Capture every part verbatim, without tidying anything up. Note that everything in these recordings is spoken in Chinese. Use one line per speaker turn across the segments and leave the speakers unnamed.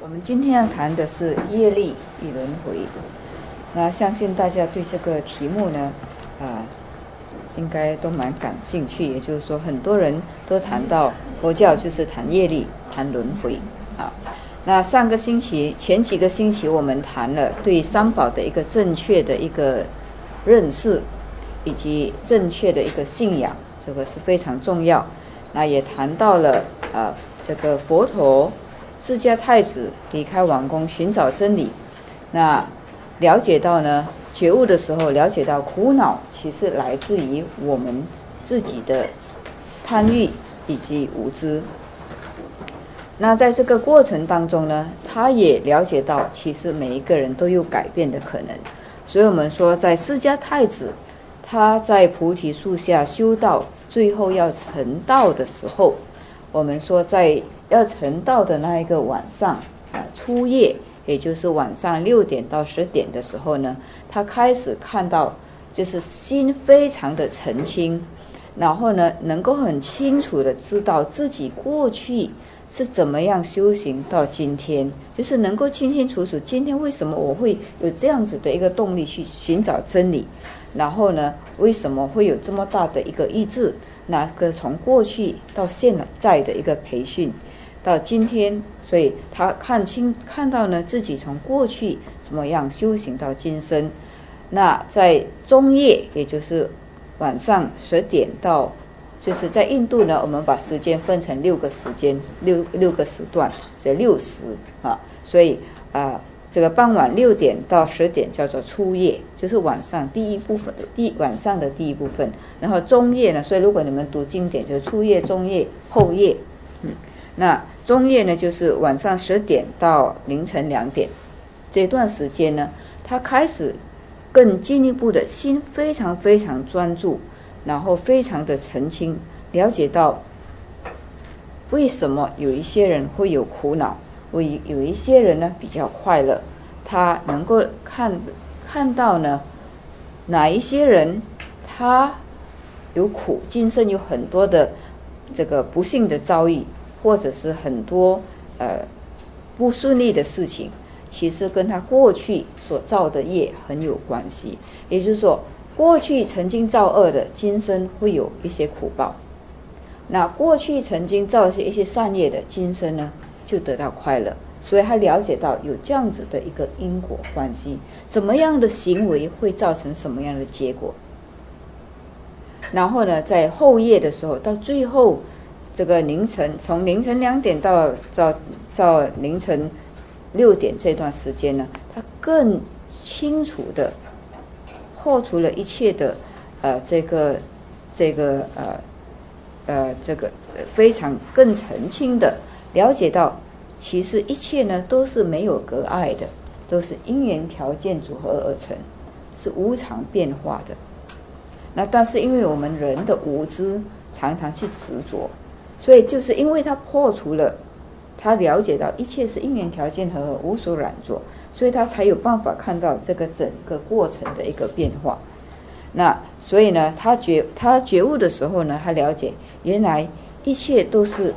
我们今天要谈的是业力与轮回。那相信大家对这个题目呢，啊，应该都蛮感兴趣。也就是说，很多人都谈到佛教就是谈业力、谈轮回啊。那上个星期、前几个星期，我们谈了对三宝的一个正确的一个认识，以及正确的一个信仰，这个是非常重要。那也谈到了啊，这个佛陀释迦太子离开王宫寻找真理，那了解到呢，觉悟的时候了解到苦恼其实来自于我们自己的贪欲以及无知。那在这个过程当中呢，他也了解到其实每一个人都有改变的可能。所以我们说，在释迦太子他在菩提树下修道，最后要成道的时候，我们说在要成道的那一个晚上啊，初夜，也就是晚上六点到十点的时候呢，他开始看到，就是心非常的澄清，然后呢，能够很清楚的知道自己过去是怎么样修行到今天，就是能够清清楚楚，今天为什么我会有这样子的一个动力去寻找真理，然后呢，为什么会有这么大的一个意志，那个从过去到现在的一个培训。到今天，所以他看清看到呢，自己从过去怎么样修行到今生。那在中夜，也就是晚上十点到，就是在印度呢，我们把时间分成六个时间，六六个时段，所以六时啊。所以啊、呃，这个傍晚六点到十点叫做初夜，就是晚上第一部分，第晚上的第一部分。然后中夜呢，所以如果你们读经典，就是初夜、中夜、后夜，嗯。那中夜呢，就是晚上十点到凌晨两点，这段时间呢，他开始更进一步的心非常非常专注，然后非常的澄清，了解到为什么有一些人会有苦恼，为有一些人呢比较快乐，他能够看看到呢，哪一些人他有苦，今生有很多的这个不幸的遭遇。或者是很多呃不顺利的事情，其实跟他过去所造的业很有关系。也就是说，过去曾经造恶的，今生会有一些苦报；那过去曾经造一些善业的，今生呢就得到快乐。所以他了解到有这样子的一个因果关系，怎么样的行为会造成什么样的结果。然后呢，在后夜的时候，到最后。这个凌晨，从凌晨两点到到到凌晨六点这段时间呢，他更清楚的破除了一切的呃这个这个呃呃这个非常更澄清的了解到，其实一切呢都是没有隔碍的，都是因缘条件组合而成，是无常变化的。那但是因为我们人的无知，常常去执着。所以就是因为他破除了，他了解到一切是因缘条件和合，无所染着，所以他才有办法看到这个整个过程的一个变化。那所以呢，他觉他觉悟的时候呢，他了解原来一切都是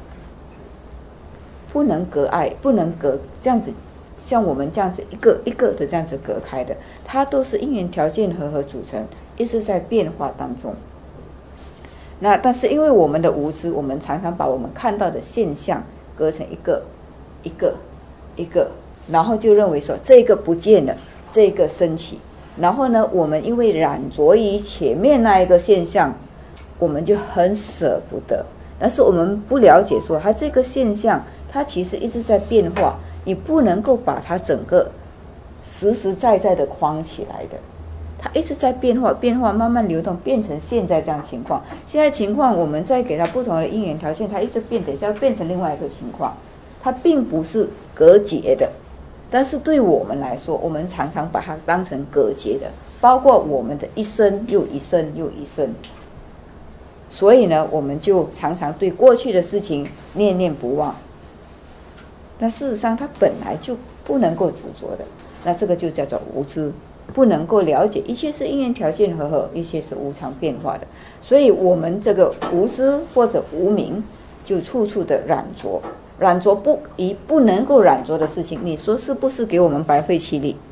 不能隔碍，不能隔这样子，像我们这样子一个一个的这样子隔开的，它都是因缘条件和合组成，一直在变化当中。那但是因为我们的无知，我们常常把我们看到的现象隔成一个一个一个，然后就认为说这个不见了，这个升起，然后呢，我们因为染着于前面那一个现象，我们就很舍不得。但是我们不了解说，它这个现象它其实一直在变化，你不能够把它整个实实在在的框起来的。它一直在变化，变化慢慢流动，变成现在这样情况。现在情况，我们再给它不同的因缘条件，它一直变，等一下变成另外一个情况。它并不是隔绝的，但是对我们来说，我们常常把它当成隔绝的，包括我们的一生又一生又一生。所以呢，我们就常常对过去的事情念念不忘。但事实上，它本来就不能够执着的，那这个就叫做无知。不能够了解一切是因缘条件和合，一切是无常变化的，所以我们这个无知或者无明就处处的染着， 染浊不以不能够染浊的事情，你说是不是给我们白费气力？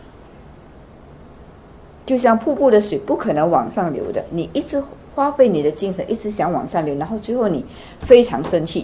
就像瀑布的水不可能往上流的，你一直花费你的精神，一直想往上流，然后最后你非常生气，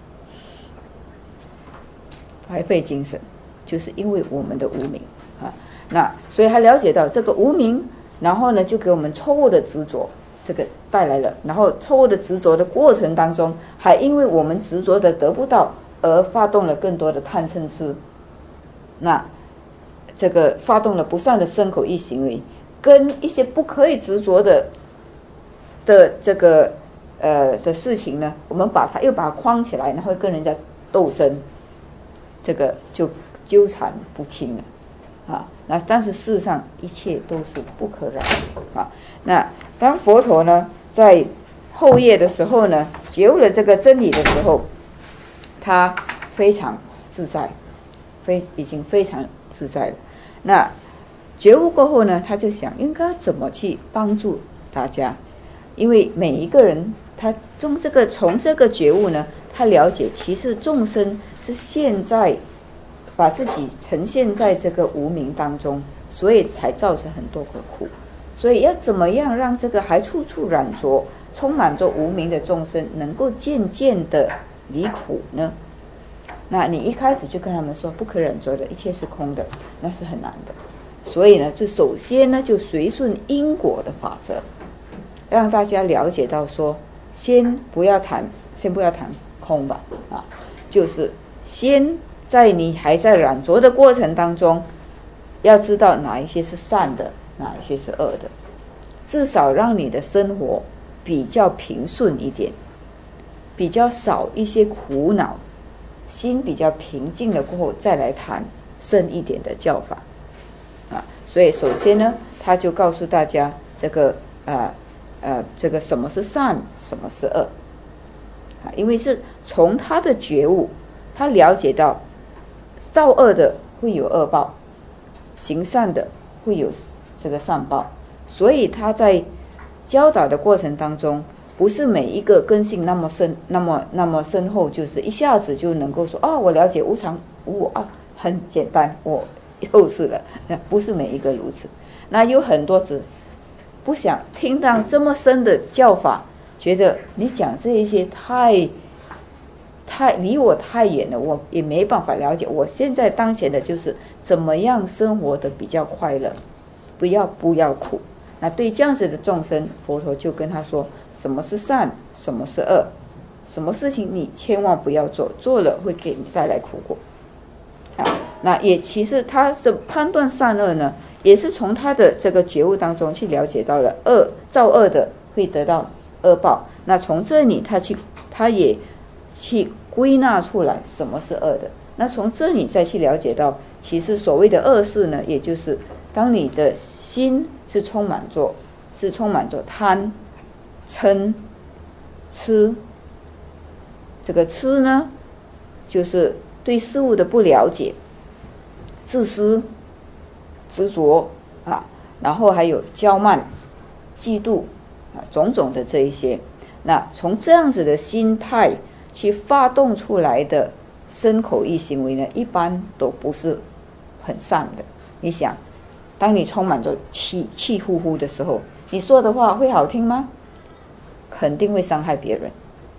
白费精神，就是因为我们的无明啊。那所以他了解到这个无明，然后呢就给我们错误的执着，这个带来了，然后错误的执着的过程当中，还因为我们执着的得不到而发动了更多的贪嗔痴，那这个发动了不善的身口意行为，跟一些不可以执着的的这个呃的事情呢，我们把它又把它框起来，然后跟人家斗争，这个就纠缠不清了啊。那但是事实上一切都是不可染啊。那当佛陀呢在后夜的时候呢，觉悟了这个真理的时候，他非常自在，非已经非常自在了。那觉悟过后呢，他就想应该怎么去帮助大家，因为每一个人他从这个从这个觉悟呢，他了解其实众生是现在把自己呈现在这个无明当中，所以才造成很多个苦。所以要怎么样让这个还处处染着、充满着无明的众生能够渐渐的离苦呢？那你一开始就跟他们说不可染着的，一切是空的，那是很难的。所以呢，就首先呢，就随顺因果的法则，让大家了解到说，先不要谈，先不要谈空吧，啊，就是先在你还在染着的过程当中，要知道哪一些是善的，哪一些是恶的，至少让你的生活比较平顺一点，比较少一些苦恼，心比较平静了过后，再来谈深一点的教法。啊，所以首先呢，他就告诉大家这个呃呃这个什么是善，什么是恶啊，因为是从他的觉悟，他了解到造恶的会有恶报，行善的会有这个善报，所以他在教导的过程当中，不是每一个根性那么深、那么那么深厚，就是一下子就能够说啊，我了解无常无我啊，很简单，我又是了，不是每一个如此。那有很多只不想听到这么深的教法，觉得你讲这一些太太离我太远了，我也没办法了解。我现在当前的就是怎么样生活的比较快乐，不要不要苦。那对这样子的众生，佛陀就跟他说，什么是善，什么是恶，什么事情你千万不要做，做了会给你带来苦果。啊，那也其实他是判断善恶呢，也是从他的这个觉悟当中去了解到了恶，造恶的会得到恶报。那从这里他去，他也去归纳出来什么是恶的。那从这里再去了解到，其实所谓的恶事呢，也就是当你的心是充满着，是充满着贪、嗔、痴。这个痴呢，就是对事物的不了解、自私、执着啊，然后还有骄慢、嫉妒啊，种种的这一些。那从这样子的心态去发动出来的身口意行为呢，一般都不是很善的。你想，当你充满着气气呼呼的时候，你说的话会好听吗？肯定会伤害别人。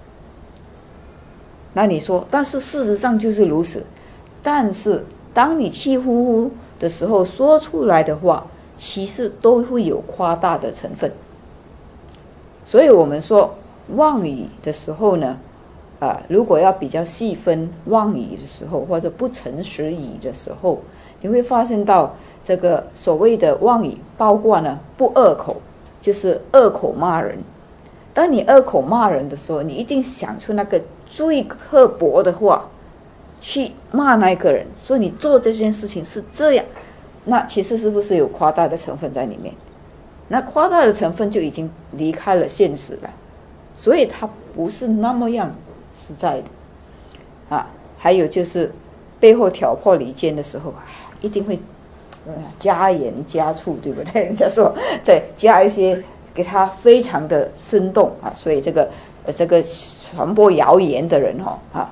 那你说，但是事实上就是如此。但是当你气呼呼的时候说出来的话，其实都会有夸大的成分。所以我们说妄语的时候呢，啊，如果要比较细分妄语的时候，或者不诚实语的时候，你会发现到这个所谓的妄语，包括呢不恶口，就是恶口骂人。当你恶口骂人的时候，你一定想出那个最刻薄的话去骂那个人，说你做这件事情是这样，那其实是不是有夸大的成分在里面？那夸大的成分就已经离开了现实了，所以它不是那么样实在的啊。还有就是背后挑拨离间的时候，一定会加盐加醋，对不对？人家说再加一些，给它非常的生动啊，所以这个呃这个传播谣言的人哈啊，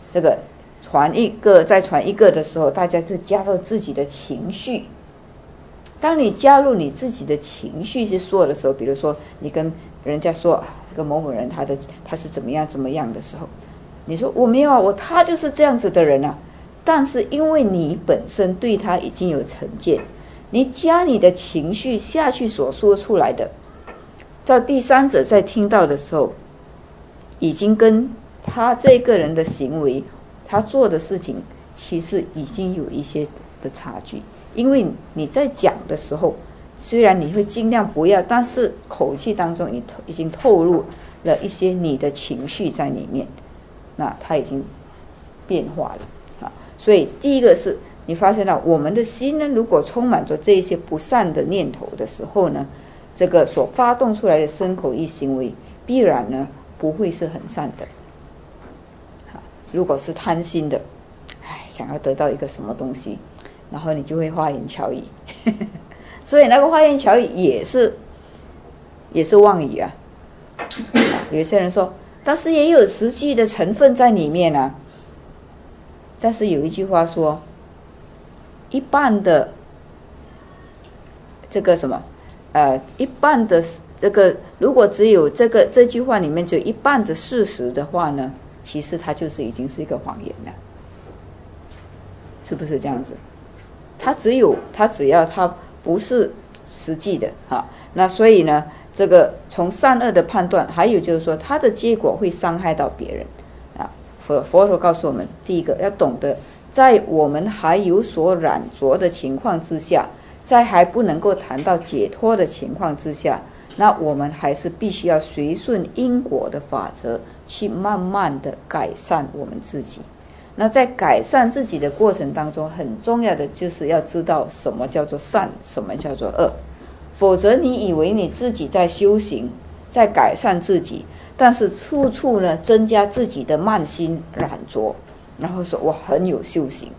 这个传一个再传一个的时候，大家就加入自己的情绪。当你加入你自己的情绪去说的时候，比如说你跟人家说跟某某人他的他是怎么样怎么样的时候，你说我没有啊，我他就是这样子的人啊。但是因为你本身对他已经有成见，你加你的情绪下去所说出来的，到第三者在听到的时候，已经跟他这个人的行为他做的事情其实已经有一些的差距。因为你在讲的时候，虽然你会尽量不要，但是口气当中你已经透露了一些你的情绪在里面，那它已经变化了啊。所以第一个是你发现到我们的心呢，如果充满着这些不善的念头的时候呢，这个所发动出来的身口意行为必然呢不会是很善的。如果是贪心的，哎，想要得到一个什么东西，然后你就会花言巧语所以那个花言巧语也是也是妄语啊。有些人说但是也有实际的成分在里面啊。但是有一句话说，一半的这个什么呃，一半的这个如果只有这个这句话里面只有一半的事实的话呢，其实它就是已经是一个谎言了，是不是这样子？它只有它只要它不是实际的哈，那所以呢，这个从善恶的判断，还有就是说它的结果会伤害到别人啊。佛佛陀告诉我们，第一个要懂得，在我们还有所染着的情况之下，在还不能够谈到解脱的情况之下，那我们还是必须要随顺因果的法则，去慢慢的改善我们自己。那在改善自己的过程当中，很重要的就是要知道什么叫做善，什么叫做恶。否则你以为你自己在修行，在改善自己，但是处处呢增加自己的慢心染着，然后说我很有修行，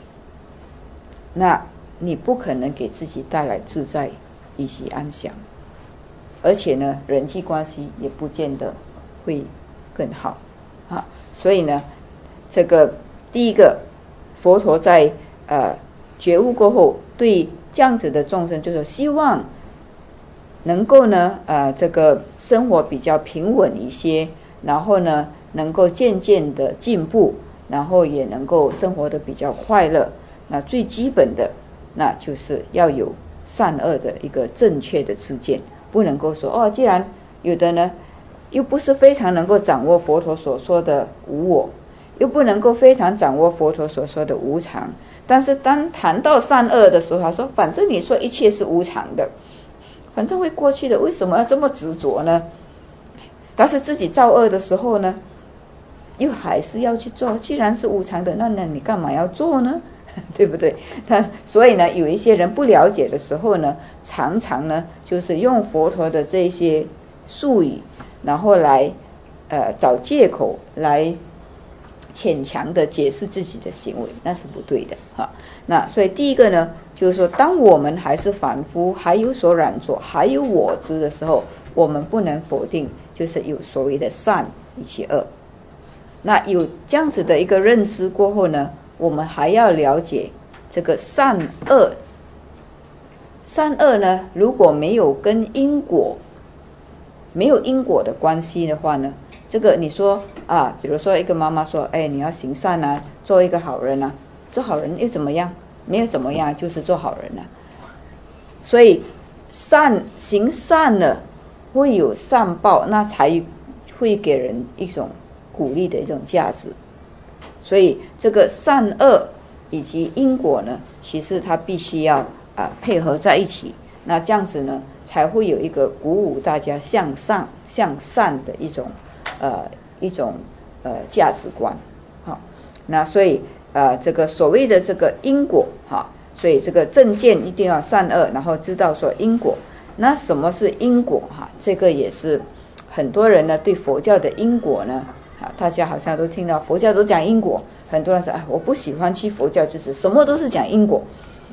那你不可能给自己带来自在以及安详，而且呢人际关系也不见得会更好啊。所以呢这个第一个，佛陀在呃觉悟过后，对这样子的众生，就是希望能够呢呃这个生活比较平稳一些，然后呢能够渐渐的进步，然后也能够生活的比较快乐。那最基本的，那就是要有善恶的一个正确的知见，不能够说哦，既然有的呢又不是非常能够掌握佛陀所说的无我，又不能够非常掌握佛陀所说的无常，但是当谈到善恶的时候，他说反正你说一切是无常的，反正会过去的，为什么要这么执着呢？但是自己造恶的时候呢，又还是要去做，既然是无常的，那那你干嘛要做呢？对不对？他所以呢，有一些人不了解的时候呢，常常呢就是用佛陀的这些术语，然后来呃找借口来勉强的解释自己的行为，那是不对的哈。那所以第一个呢，就是说，当我们还是凡夫，还有所染着，还有我执的时候，我们不能否定，就是有所谓的善以及恶。那有这样子的一个认知过后呢，我们还要了解这个善恶。善恶呢，如果没有跟因果没有因果的关系的话呢，这个你说啊，比如说一个妈妈说，哎，你要行善啊，做一个好人啊，做好人又怎么样？没有怎么样，就是做好人啊。所以善行善了，会有善报，那才会给人一种鼓励的一种价值。所以这个善恶以及因果呢，其实它必须要啊配合在一起。那这样子呢，才会有一个鼓舞大家向上向善的一种呃一种呃价值观。好，那所以呃这个所谓的这个因果哈，所以这个正见一定要善恶，然后知道说因果。那什么是因果哈？这个也是很多人呢对佛教的因果呢，啊，大家好像都听到佛教都讲因果，很多人说，哎，我不喜欢去佛教，就是什么都是讲因果，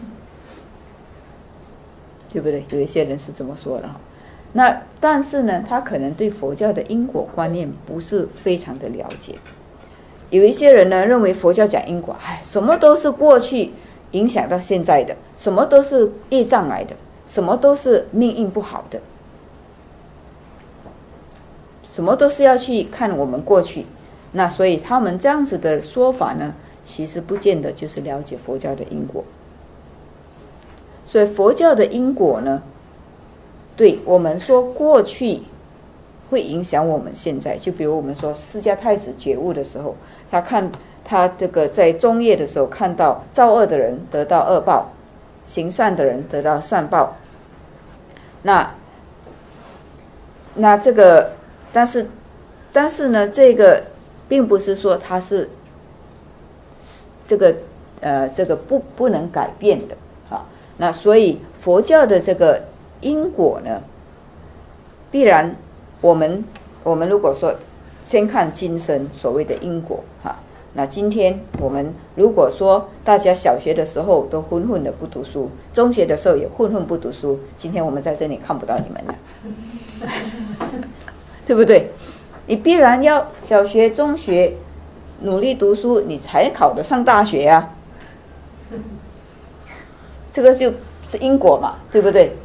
对不对？有一些人是这么说的哈。那但是呢，他可能对佛教的因果观念不是非常的了解。 有一些人呢认为佛教讲因果，哎，什么都是过去影响到现在的，什么都是业障来的，什么都是命运不好的，什么都是要去看我们过去。那所以他们这样子的说法呢，其实不见得就是了解佛教的因果。所以佛教的因果呢，对我们说过去会影响我们现在。就比如我们说释迦太子觉悟的时候，他看他这个在中叶的时候看到造恶的人得到恶报，行善的人得到善报。那那这个但是但是呢，这个并不是说它是这个呃这个不不能改变的啊。那所以佛教的这个因果呢，必然我们我们如果说先看今生所谓的因果哈，那今天我们如果说大家小学的时候都混混的不读书，中学的时候也混混不读书，今天我们在这里看不到你们了，对不对？你必然要小学中学努力读书，你才考得上大学啊，这个就是因果嘛，对不对？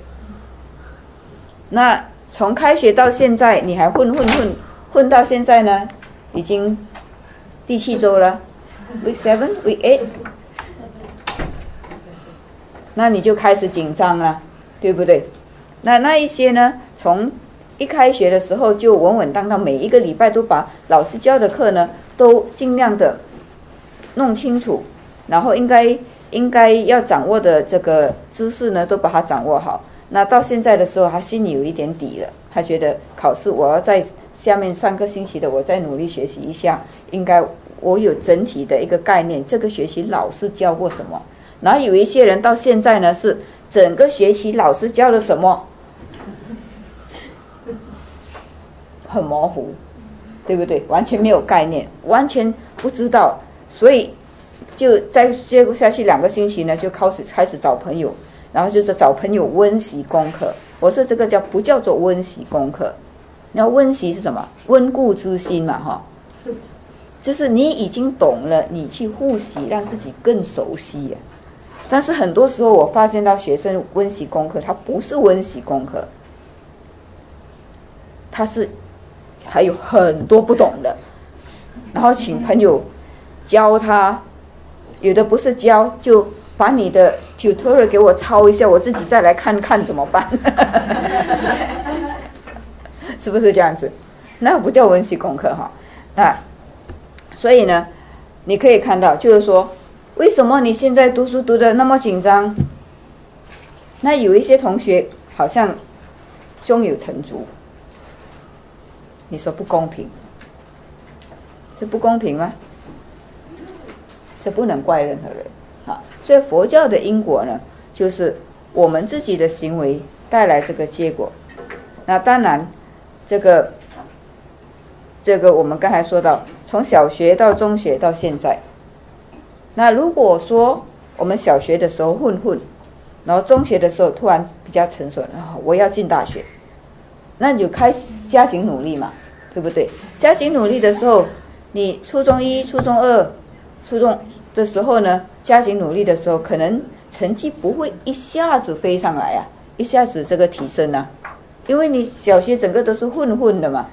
那从开学到现在你还混混混混到现在呢，已经第七周了 week seven week eight， 那你就开始紧张了，对不对？那那一些呢，从一开学的时候就稳稳当当，每一个礼拜都把老师教的课呢都尽量的弄清楚，然后应该应该要掌握的这个知识呢都把它掌握好。那到现在的时候他心里有一点底了，他觉得考试我要在下面三个星期的我再努力学习一下，应该我有整体的一个概念，这个学期老师教过什么。然后有一些人到现在呢是整个学期老师教了什么很模糊，对不对？完全没有概念，完全不知道，所以就再接下去两个星期呢就开始开始找朋友，然后就是找朋友温习功课。我说这个叫不叫做温习功课？那温习是什么？温故知新嘛，哈，就是你已经懂了，你去复习，让自己更熟悉呀。但是很多时候我发现到学生温习功课，他不是温习功课，他是还有很多不懂的，然后请朋友教他，有的不是教，就把你的 tutorial 给我抄一下，我自己再来看看怎么办是不是这样子？那不叫温习功课哈。那所以呢，你可以看到就是说，为什么你现在读书读得那么紧张？那有一些同学好像胸有成竹，你说不公平，这不公平吗？这不能怪任何人啊。所以佛教的因果呢，就是我们自己的行为带来这个结果。那当然这个这个我们刚才说到，从小学到中学到现在，那如果说我们小学的时候混混，然后中学的时候突然比较成熟了，我要进大学，那你就开始加紧努力嘛，对不对？加紧努力的时候，你初中一、初中二、初中的时候呢，加紧努力的时候，可能成绩不会一下子飞上来啊，一下子这个提升啊，因为你小学整个都是混混的嘛。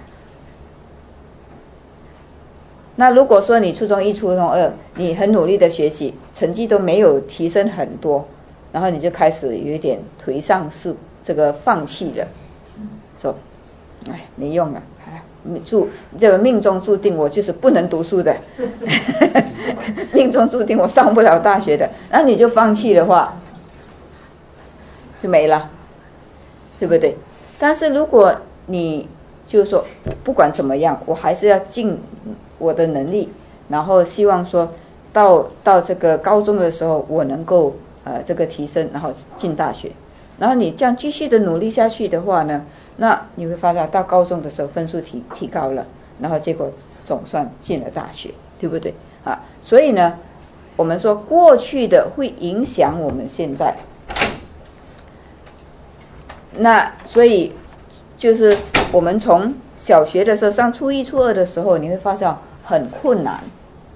那如果说你初中一、初中二，你很努力的学习，成绩都没有提升很多，然后你就开始有一点颓丧，是这个放弃了，说，哎，没用了，哎，注这个命中注定我就是不能读书的，命中注定我上不了大学的，那你就放弃的话，就没了，对不对？但是如果你就是说，不管怎么样，我还是要尽我的能力，然后希望说到到这个高中的时候，我能够呃这个提升，然后进大学。然后你这样继续的努力下去的话呢，那你会发现到高中的时候分数提提高了，然后结果总算进了大学，对不对啊？所以呢，我们说过去的会影响我们现在，那所以就是我们从小学的时候上初一初二的时候，你会发现很困难，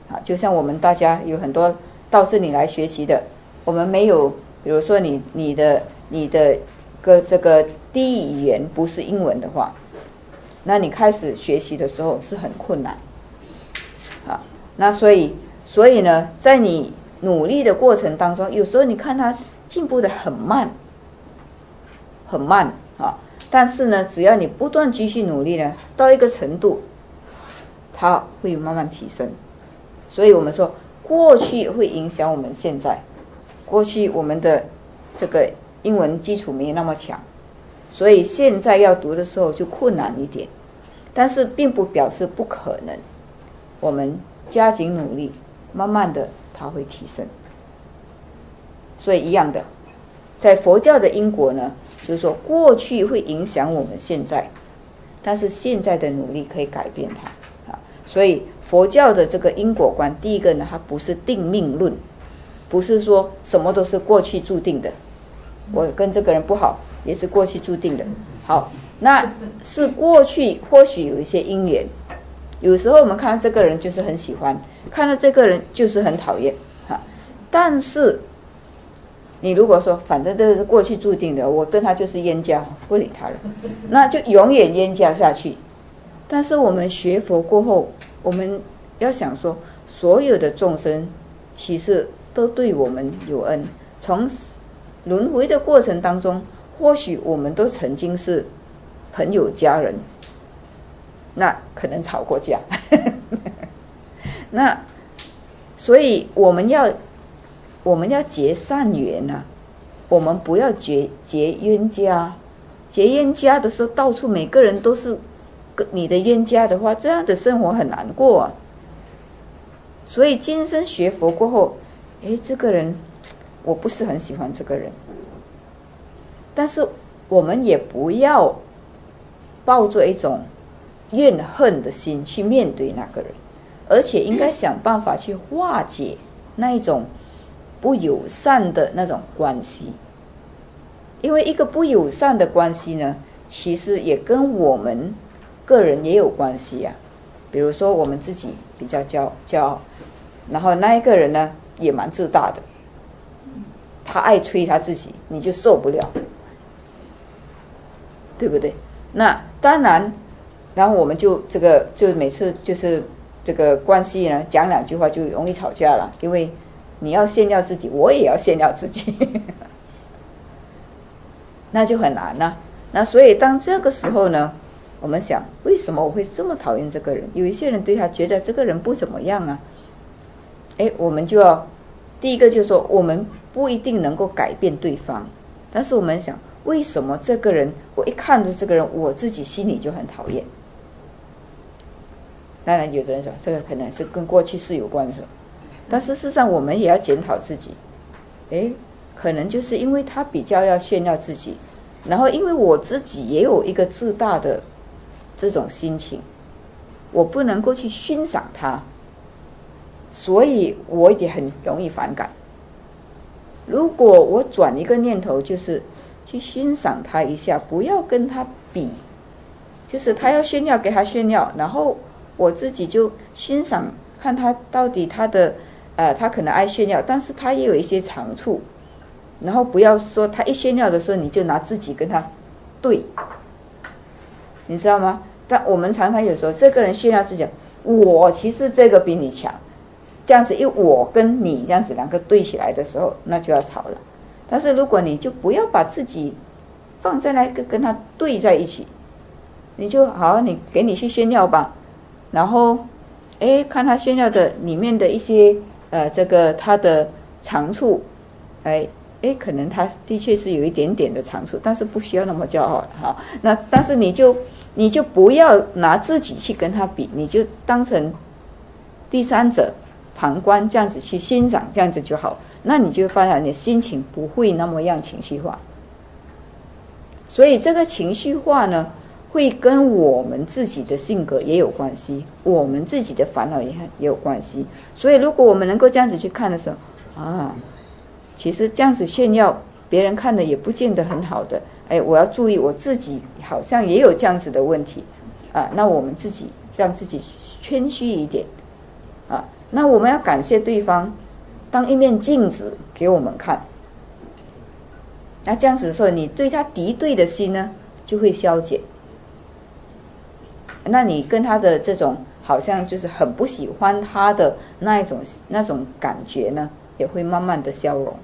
啊，就像我们大家有很多到这里来学习的，我们没有，比如说你你的你的个这个第一语言不是英文的话，那你开始学习的时候是很困难，啊，那所以所以呢，在你努力的过程当中，有时候你看他进步的很慢，很慢啊，但是呢，只要你不断继续努力呢，到一个程度，它会慢慢提升。所以我们说，过去会影响我们现在。过去我们的这个英文基础没那么强，所以现在要读的时候就困难一点，但是并不表示不可能。我们加紧努力，慢慢的它会提升。所以一样的，在佛教的因果呢，就是说过去会影响我们现在，但是现在的努力可以改变它啊。所以佛教的这个因果观，第一个呢，它不是定命论，不是说什么都是过去注定的，我跟这个人不好也是过去注定的。好，那是过去或许有一些因缘，有时候我们看到这个人就是很喜欢，看到这个人就是很讨厌哈。但是你如果说反正这个是过去注定的，我跟他就是冤家，不理他了，那就永远冤家下去。但是我们学佛过后，我们要想说，所有的众生其实都对我们有恩，从轮回的过程当中，或许我们都曾经是朋友家人，那可能吵过架那所以我们要我们要结善缘啊，我们不要结结冤家。结冤家的时候，到处每个人都是你的冤家的话，这样的生活很难过啊。所以今生学佛过后，诶，这个人我不是很喜欢这个人，但是我们也不要抱着一种怨恨的心去面对那个人，而且应该想办法去化解那一种不友善的那种关系。因为一个不友善的关系呢，其实也跟我们个人也有关系啊。比如说我们自己比较骄骄傲，然后那一个人呢也蛮自大的，他爱吹他自己，你就受不了，对不对？那当然，然后我们就这个就每次就是这个关系呢，讲两句话就容易吵架了，因为你要炫耀自己，我也要炫耀自己那就很难了。那所以当这个时候呢，我们想为什么我会这么讨厌这个人？有一些人对他觉得这个人不怎么样啊，诶，我们就要第一个就是说，我们不一定能够改变对方，但是我们想为什么这个人，我一看到这个人，我自己心里就很讨厌。当然有的人说这个可能是跟过去是有关的，但是事实上我们也要检讨自己。诶，可能就是因为他比较要炫耀自己，然后因为我自己也有一个自大的这种心情，我不能够去欣赏他，所以我也很容易反感。如果我转一个念头，就是去欣赏他一下，不要跟他比，就是他要炫耀给他炫耀，然后我自己就欣赏，看他到底他的呃，他可能爱炫耀，但是他也有一些长处，然后不要说他一炫耀的时候，你就拿自己跟他对，你知道吗？但我们常常有时候这个人炫耀自己，我其实这个比你强，这样子因为我跟你这样子两个对起来的时候，那就要吵了。但是如果你就不要把自己放在那个跟他对在一起，你就好，你给你去炫耀吧，然后诶看他炫耀的里面的一些呃这个他的长处，哎诶可能他的确是有一点点的长处，但是不需要那么骄傲哈。那但是你就你就不要拿自己去跟他比，你就当成第三者旁观，这样子去欣赏，这样子就好。那你就发现你的心情不会那么样情绪化。所以这个情绪化呢，会跟我们自己的性格也有关系，我们自己的烦恼也也有关系。所以如果我们能够这样子去看的时候啊，其实这样子炫耀别人看的也不见得很好的，哎，我要注意我自己好像也有这样子的问题啊，那我们自己让自己谦虚一点啊， 那我们要感谢对方当一面镜子给我们看，那这样子说，你对他敌对的心呢就会消减，那你跟他的这种好像就是很不喜欢他的那一种那种感觉呢，也会慢慢的消融。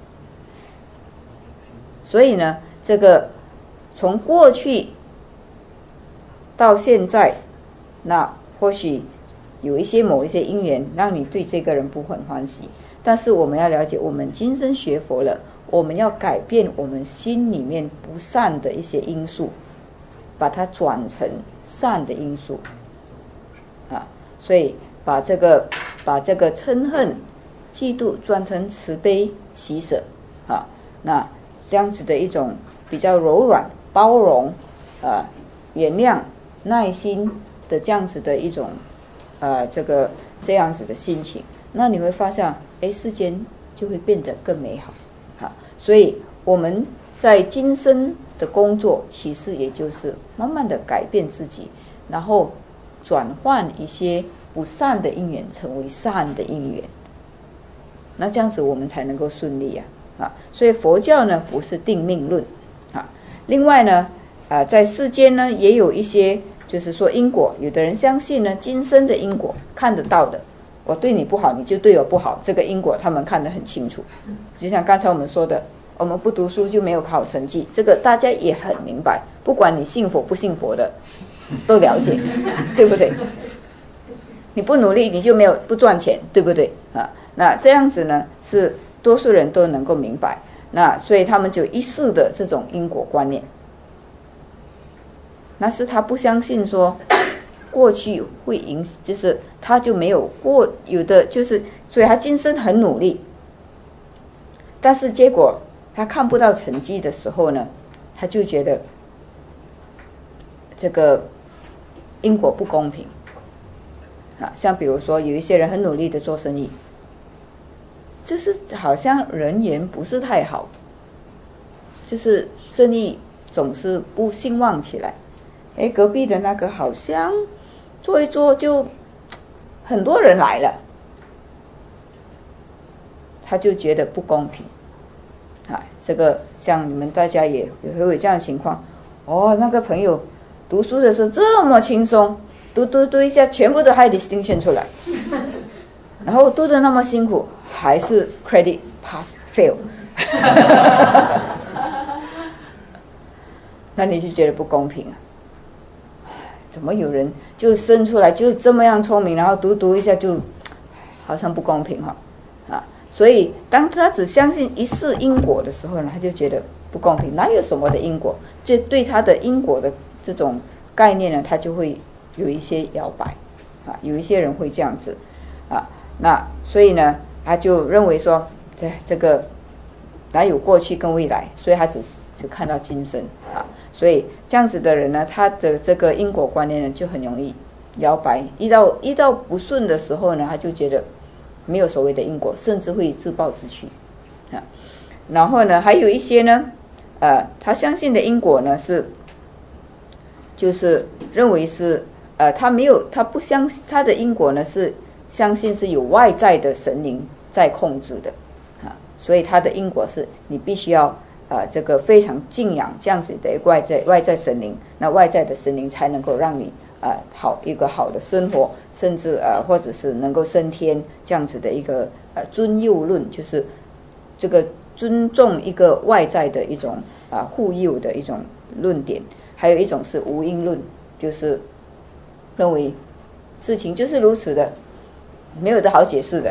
所以呢，这个从过去到现在，那或许有一些某一些因缘让你对这个人不很欢喜，但是我们要了解，我们今生学佛了，我们要改变我们心里面不善的一些因素，把它转成善的因素啊，所以把这个把这个嗔恨、嫉妒转成慈悲喜舍啊，那这样子的一种比较柔软、包容、呃原谅、耐心的这样子的一种呃这个这样子的心情，那你会发现，哎，世间就会变得更美好啊。所以我们在今生的工作，其实也就是慢慢的改变自己，然后转换一些不善的因缘成为善的因缘，那这样子我们才能够顺利啊。啊，所以佛教呢不是定命论啊。另外呢，啊，在世间呢也有一些，就是说因果，有的人相信呢今生的因果看得到的，我对你不好，你就对我不好，这个因果他们看得很清楚。就像刚才我们说的，我们不读书就没有好成绩，这个大家也很明白，不管你信佛不信佛的都了解，对不对？你不努力你就没有不赚钱，对不对啊？那这样子呢是多数人都能够明白，那所以他们就一世的这种因果观念，那是他不相信说过去会影响，就是他就没有过，有的就是所以他今生很努力，但是结果他看不到成绩的时候呢，他就觉得这个因果不公平啊。像比如说有一些人很努力的做生意，就是好像人缘不是太好，就是生意总是不兴旺起来。哎，隔壁的那个好像做一做就很多人来了，他就觉得不公平啊。这个像你们大家也也会有这样的情况哦。那个朋友读书的时候这么轻松，读读读一下全部都 high distinction 出来，然后读得那么辛苦，还是 credit pass fail 那你就觉得不公平啊。怎么有人就生出来就这么样聪明，然后读读一下就好像不公平哈啊！所以当他只相信一世因果的时候呢，他就觉得不公平，哪有什么的因果？就对他的因果的这种概念呢，他就会有一些摇摆啊，有一些人会这样子啊。那所以呢，他就认为说，这这个哪有过去跟未来，所以他只只看到今生啊。所以这样子的人呢，他的这个因果观念呢就很容易摇摆，遇到遇到不顺的时候呢，他就觉得没有所谓的因果，甚至会自暴自弃啊。然后呢，还有一些呢，呃，他相信的因果呢是，就是认为是呃，他没有，他不相信他的因果呢是相信是有外在的神灵在控制的啊，所以他的因果是你必须要。呃，这个非常敬仰这样子的外在外在神灵，那外在的神灵才能够让你呃好一个好的生活，甚至呃或者是能够升天这样子的一个呃尊佑论，就是这个尊重一个外在的一种啊、呃、护佑的一种论点。还有一种是无因论，就是认为事情就是如此的，没有的好解释的。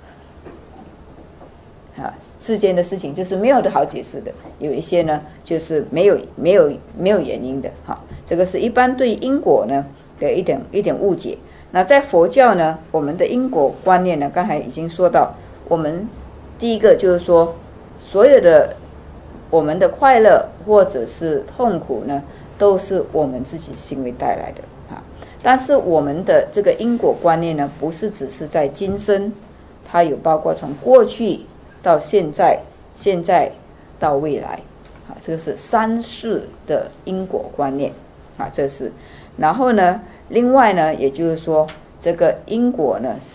啊，世间的事情就是没有的好解释的，有一些呢就是没有没有没有原因的。哈，这个是一般对因果呢的一点一点误解。那在佛教呢，我们的因果观念呢，刚才已经说到，我们第一个就是说，所有的我们的快乐或者是痛苦呢，都是我们自己行为带来的啊。但是我们的这个因果观念呢，不是只是在今生，它有包括从过去到现在，现在到未来，啊，这个是三世的因果观念，啊，这是。然后呢，另外呢，也就是说，这个因果呢是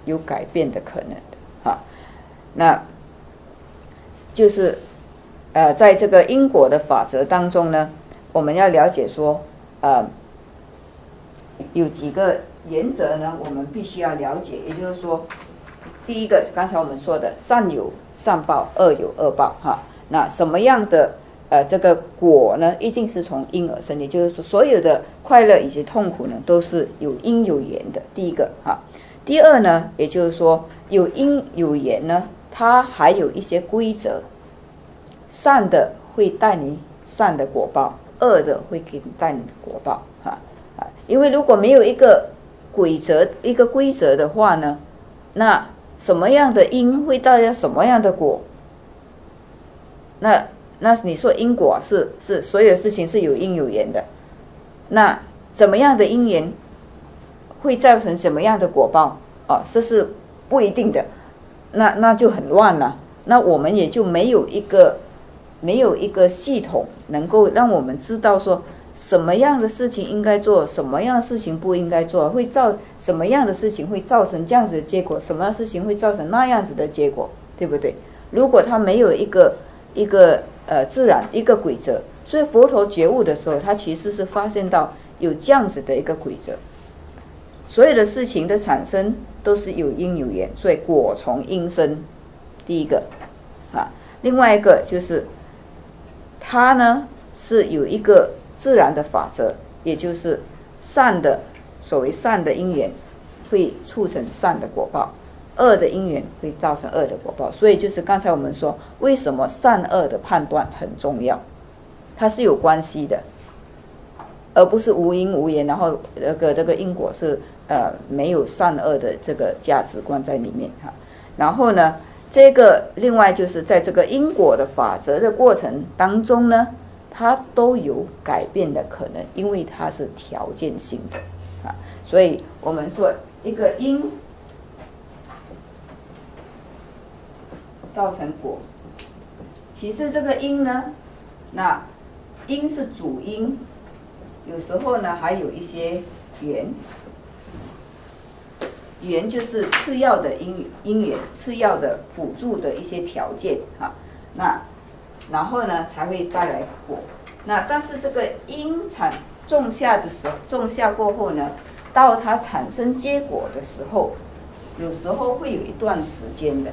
有改变的可能的啊。那就是呃，在这个因果的法则当中呢，我们要了解说，呃，有几个原则呢，我们必须要了解。也就是说，第一个，刚才我们说的善有善报，恶有恶报哈。那什么样的呃这个果呢，一定是从因而生，也就是说，所有的快乐以及痛苦呢，都是有因有缘的。第一个哈。第二呢，也就是说，有因有缘呢，它还有一些规则。善的会带你善的果报，恶的会给你带你的果报啊啊！因为如果没有一个规则、一个规则的话呢，那什么样的因会带来什么样的果？那那你说因果是是所有的事情是有因有缘的，那怎么样的因缘会造成什么样的果报啊？这是不一定的，那那就很乱了。那我们也就没有一个。没有一个系统能够让我们知道说什么样的事情应该做，什么样的事情不应该做，会造什么样的事情会造成这样子的结果，什么样的事情会造成那样子的结果，对不对？如果它没有一个一个呃自然一个规则，所以佛陀觉悟的时候，他其实是发现到有这样子的一个规则，所有的事情的产生都是有因有缘，所以果从因生，第一个啊，另外一个就是。它呢是有一个自然的法则，也就是善的所谓善的因缘会促成善的果报，恶的因缘会造成恶的果报。所以就是刚才我们说，为什么善恶的判断很重要，它是有关系的，而不是无因无缘，然后那个这个因果是呃没有善恶的这个价值观在里面哈。然后呢？这个另外就是在这个因果的法则的过程当中呢，它都有改变的可能，因为它是条件性的啊。所以我们说一个因造成果，其实这个因呢，那因是主因，有时候呢还有一些缘。缘就是次要的因因缘，次要的辅助的一些条件哈。那然后呢才会带来果。那但是这个因产种下的时候，种下过后呢，到它产生结果的时候，有时候会有一段时间的。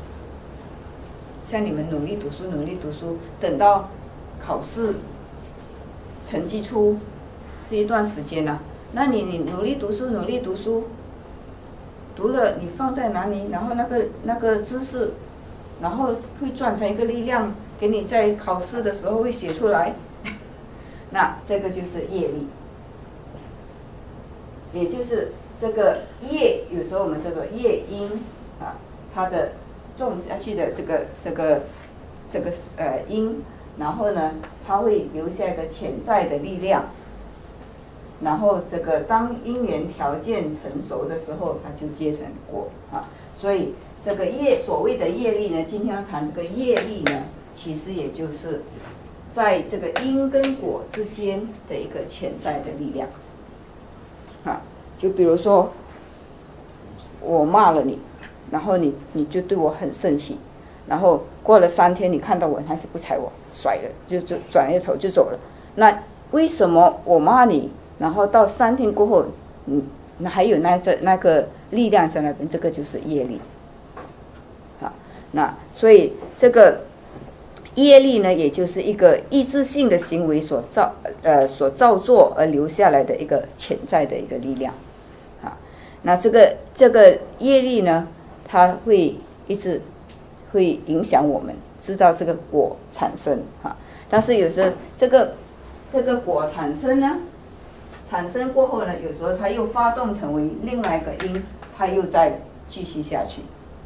像你们努力读书，努力读书，等到考试成绩出是一段时间啊。那你你努力读书，努力读书。读了你放在哪里，然后那个那个知识，然后会转成一个力量，给你在考试的时候会写出来，那这个就是业力，也就是这个业，有时候我们叫做业因啊，它的种下去的这个这个这个呃因，然后呢，它会留下一个潜在的力量。然后这个当因缘条件成熟的时候，它就结成果啊。所以这个业所谓的业力呢，今天要谈这个业力呢，其实也就是在这个因跟果之间的一个潜在的力量啊。就比如说我骂了你，然后你你就对我很生气，然后过了三天你看到我还是不睬我，甩了就就转一头就走了。那为什么我骂你？然后到三天过后，嗯，那还有那这那个力量在那边，这个就是业力，好，那所以这个业力呢，也就是一个意志性的行为所造呃所造作而留下来的一个潜在的一个力量，啊，那这个这个业力呢，它会一直会影响我们知道这个果产生哈，但是有时候这个这个果产生呢。产生过后呢，有时候它又发动成为另外一个因，它又再继续下去。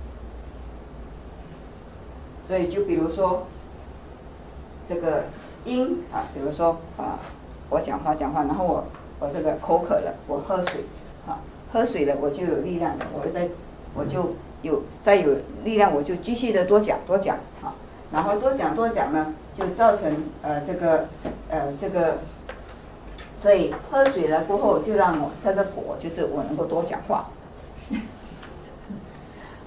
所以就比如说这个因啊，比如说啊，我讲话讲话，然后我我这个口渴了，我喝水啊，喝水了我就有力量了，我再我就有再有力量，我就继续的多讲多讲啊，然后多讲多讲呢，就造成呃这个呃这个。所以喝水了过后，就让我这个果就是我能够多讲话，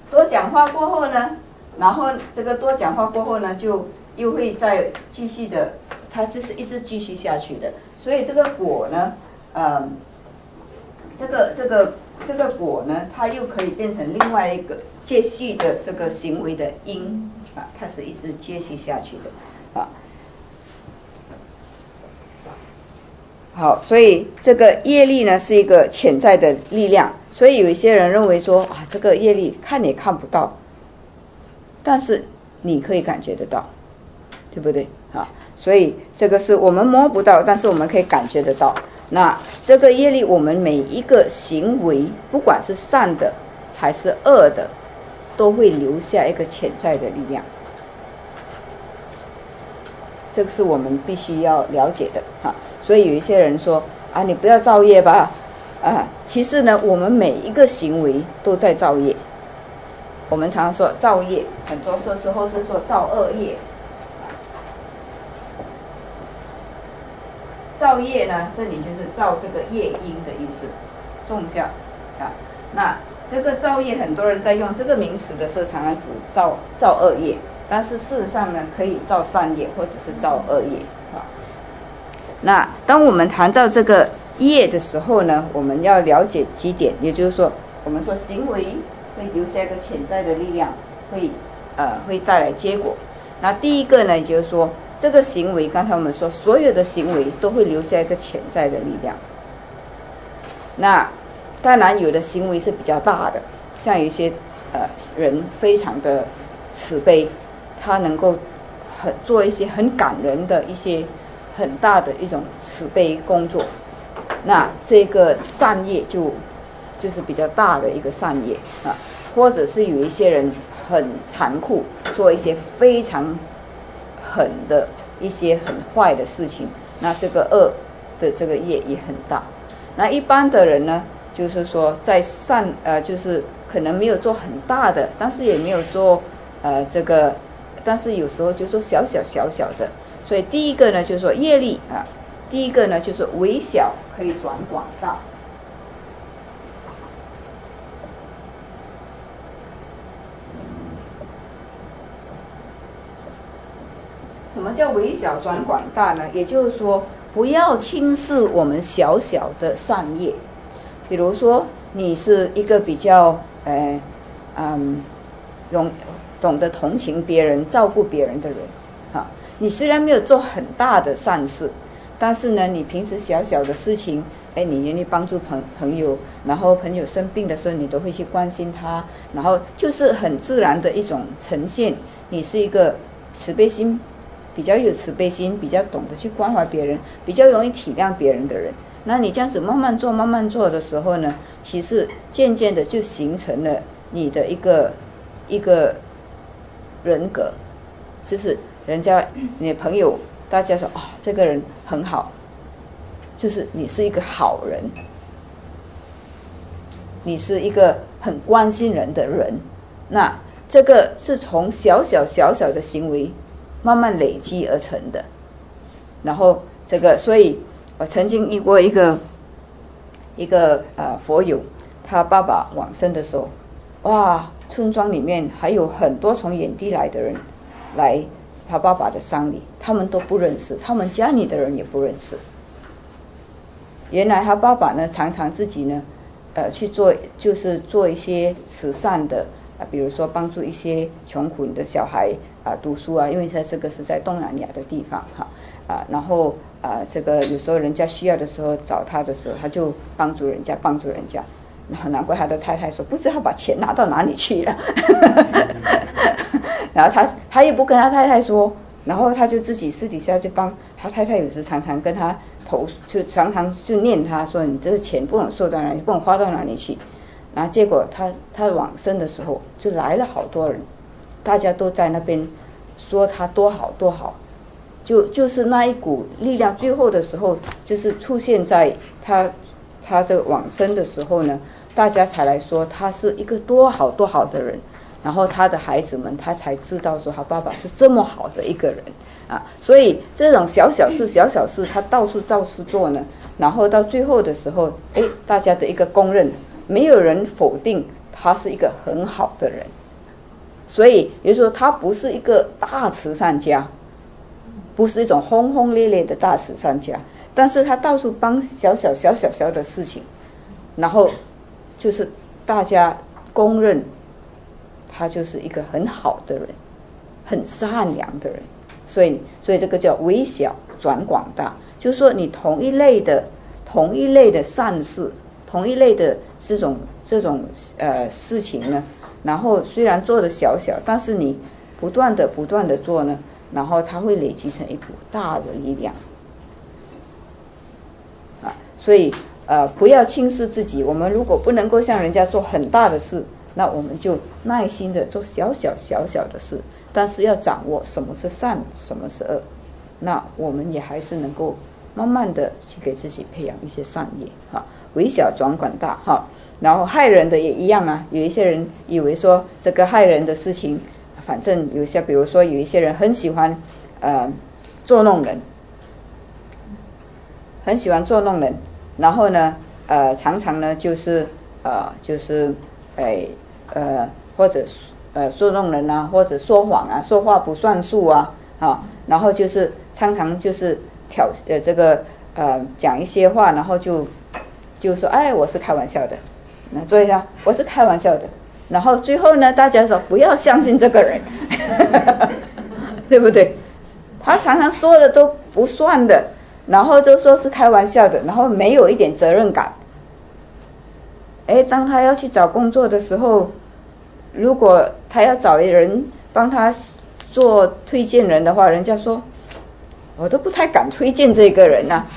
多讲话过后呢，然后这个多讲话过后呢，就又会再继续的，它就是一直继续下去的。所以这个果呢，呃，这个这个这个果呢，它又可以变成另外一个接续的这个行为的因啊，它是一直接续下去的啊。好，所以这个业力呢是一个潜在的力量，所以有一些人认为说啊，这个业力看也看不到，但是你可以感觉得到，对不对啊？所以这个是我们摸不到，但是我们可以感觉得到。那这个业力，我们每一个行为，不管是善的还是恶的，都会留下一个潜在的力量。这个是我们必须要了解的哈。所以有一些人说啊，你不要造业吧，啊，其实呢，我们每一个行为都在造业。我们常说造业，很多时候是说造恶业。造业呢，这里就是造这个业因的意思，种下啊。那这个造业，很多人在用这个名词的时候，常常指造造恶业，但是事实上呢，可以造善业或者是造恶业啊。那当我们谈到这个业的时候呢，我们要了解几点，也就是说，我们说行为会留下一个潜在的力量，会呃会带来结果。那第一个呢，也就是说，这个行为，刚才我们说，所有的行为都会留下一个潜在的力量。那当然，有的行为是比较大的，像有一些呃人非常的慈悲，他能够很做一些很感人的一些很大的一种慈悲工作。那这个善业就就是比较大的一个善业啊，或者是有一些人很残酷，做一些非常狠的一些很坏的事情，那这个恶的这个业也很大。那一般的人呢，就是说在善呃，就是可能没有做很大的，但是也没有做呃这个，但是有时候就说小小小小的。所以第一个呢，就是说业力啊，第一个呢就是微小可以转广大。什么叫微小转广大呢？也就是说，不要轻视我们小小的善业。比如说，你是一个比较呃嗯懂懂得同情别人、照顾别人的人，啊，你虽然没有做很大的善事，但是呢，你平时小小的事情，哎，你愿意帮助朋朋友，然后朋友生病的时候，你都会去关心他，然后就是很自然的一种呈现，你是一个慈悲心。比较有慈悲心，比较懂得去关怀别人，比较容易体谅别人的人，那你这样子慢慢做慢慢做的时候呢，其实渐渐的就形成了你的一个一个人格，就是人家你的朋友大家说啊、哦，这个人很好，就是你是一个好人，你是一个很关心人的人。那这个是从小小小小的行为慢慢累积而成的。然后这个，所以我曾经遇过一个一个呃佛友，他爸爸往生的时候，哇，村庄里面还有很多从远地来的人来他爸爸的丧礼，他们都不认识，他们家里的人也不认识。原来他爸爸呢，常常自己呢，呃，去做，就是做一些慈善的啊，比如说帮助一些穷苦的小孩啊读书啊，因为他这个是在东南亚的地方哈啊，然后啊，这个有时候人家需要的时候找他的时候，他就帮助人家，帮助人家。难怪他的太太说，不知道把钱拿到哪里去了。然后他他也不跟他太太说，然后他就自己私底下就帮他太太，有时常常跟他投，就常常就念他说，你这个钱不能收到哪里，不能花到哪里去。然后结果他他往生的时候，就来了好多人，大家都在那边说他多好多好，就就是那一股力量，最后的时候就是出现在他他的往生的时候呢，大家才来说他是一个多好多好的人，然后他的孩子们他才知道说他爸爸是这么好的一个人啊，所以这种小小事小小事他到处到处做呢，然后到最后的时候，哎，大家的一个公认，没有人否定他是一个很好的人，所以也就是说他不是一个大慈善家，不是一种轰轰烈烈的大慈善家，但是他到处帮小小小小小的事情，然后就是大家公认他就是一个很好的人，很善良的人，所以所以这个叫微小转广大，就是说你同一类的同一类的善事，同一类的这种这种呃事情呢，然后虽然做的小小，但是你不断的不断的做呢，然后它会累积成一股大的力量啊，所以呃不要轻视自己。我们如果不能够像人家做很大的事，那我们就耐心的做小小小小的事，但是要掌握什么是善，什么是恶，那我们也还是能够慢慢的去给自己培养一些善业哈，微小转广大哈。然后害人的也一样啊，有一些人以为说这个害人的事情，反正有些比如说有一些人很喜欢呃捉弄人，很喜欢捉弄人，然后呢呃常常呢就是呃就是哎 呃, 呃或者呃捉弄人啊，或者说谎啊，说话不算数啊啊，然后就是常常就是挑呃这个呃讲一些话，然后就就说哎我是开玩笑的，那所以呢我是开玩笑的，然后最后呢大家说不要相信这个人对不对？他常常说的都不算的，然后都说是开玩笑的，然后没有一点责任感。哎，当他要去找工作的时候，如果他要找人帮他做推荐人的话，人家说我都不太敢推荐这个人啊，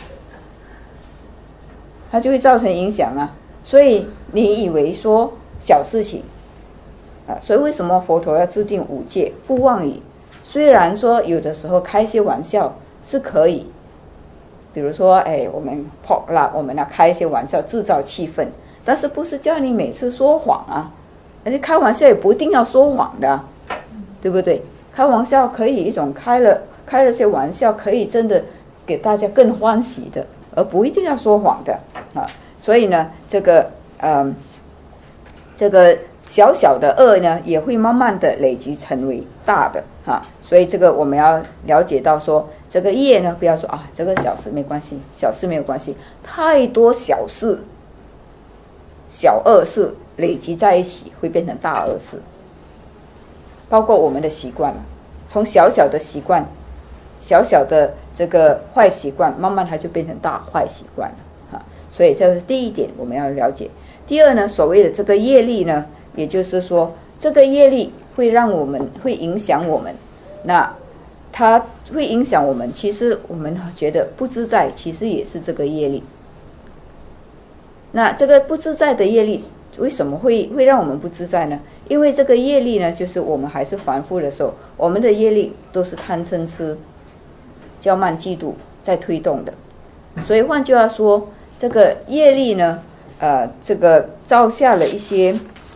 他就会造成影响啊。所以你以为说小事情啊，所以为什么佛陀要制定五戒不妄语？虽然说有的时候开些玩笑是可以，比如说哎我们破啦，我们要开一些玩笑制造气氛，但是不是叫你每次说谎啊？而且开玩笑也不一定要说谎的啊，对不对？开玩笑可以一种开了开了些玩笑，可以真的给大家更欢喜的，而不一定要说谎的啊。所以呢，这个嗯，这个小小的恶呢，也会慢慢的累积成为大的哈。所以这个我们要了解到说，这个业呢，不要说啊，这个小事没关系，小事没有关系，太多小事。小恶事累积在一起会变成大恶事，包括我们的习惯，从小小的习惯，小小的这个坏习惯，慢慢它就变成大坏习惯了。所以这是第一点我们要了解。第二呢，所谓的这个业力呢，也就是说这个业力会让我们会影响我们，那它会影响我们，其实我们觉得不自在，其实也是这个业力。那这个不自在的业力为什么会会让我们不自在呢？因为这个业力呢，就是我们还是凡夫的时候，我们的业力都是贪嗔痴骄慢嫉妒在推动的。所以换句话说，这个业力呢呃这个造下了一些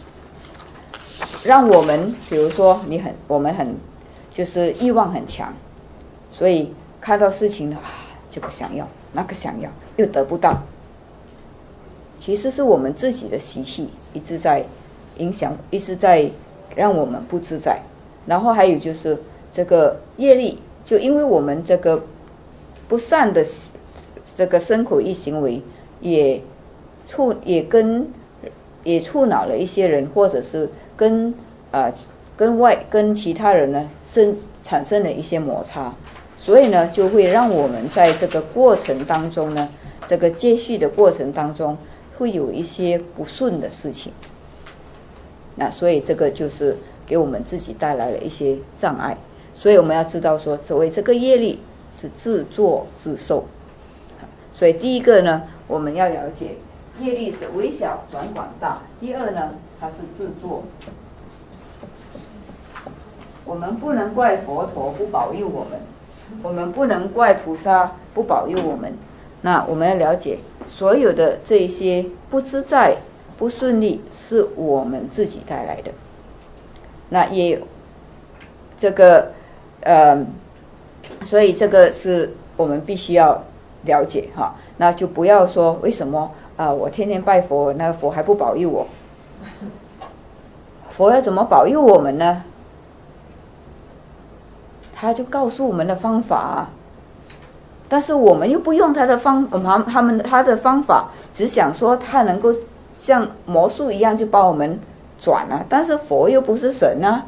让我们比如说你很我们很就是欲望很强，所以看到事情呢啊这个想要那个想要又得不到，其实是我们自己的习气一直在影响，一直在让我们不自在。然后还有就是这个业力，就因为我们这个不善的这个身口意行为，也触也跟也触恼了一些人，或者是跟呃跟外跟其他人呢生产生了一些摩擦，所以呢就会让我们在这个过程当中呢，这个接续的过程当中。会有一些不顺的事情，那所以这个就是给我们自己带来了一些障碍。所以我们要知道说，所谓这个业力是自作自受。所以第一个呢，我们要了解业力是微小转广大。第二呢，它是自作。我们不能怪佛陀不保佑我们，我们不能怪菩萨不保佑我们。那我们要了解，所有的这些不自在、不顺利，是我们自己带来的。那也有这个，呃，所以这个是我们必须要了解哈。那就不要说为什么啊、呃，我天天拜佛，那个佛还不保佑我， 佛要怎么保佑我们呢？他就告诉我们的方法啊，但是我们又不用他的方，我们他们他的方法，只想说他能够像魔术一样就把我们转啊，但是佛又不是神啊。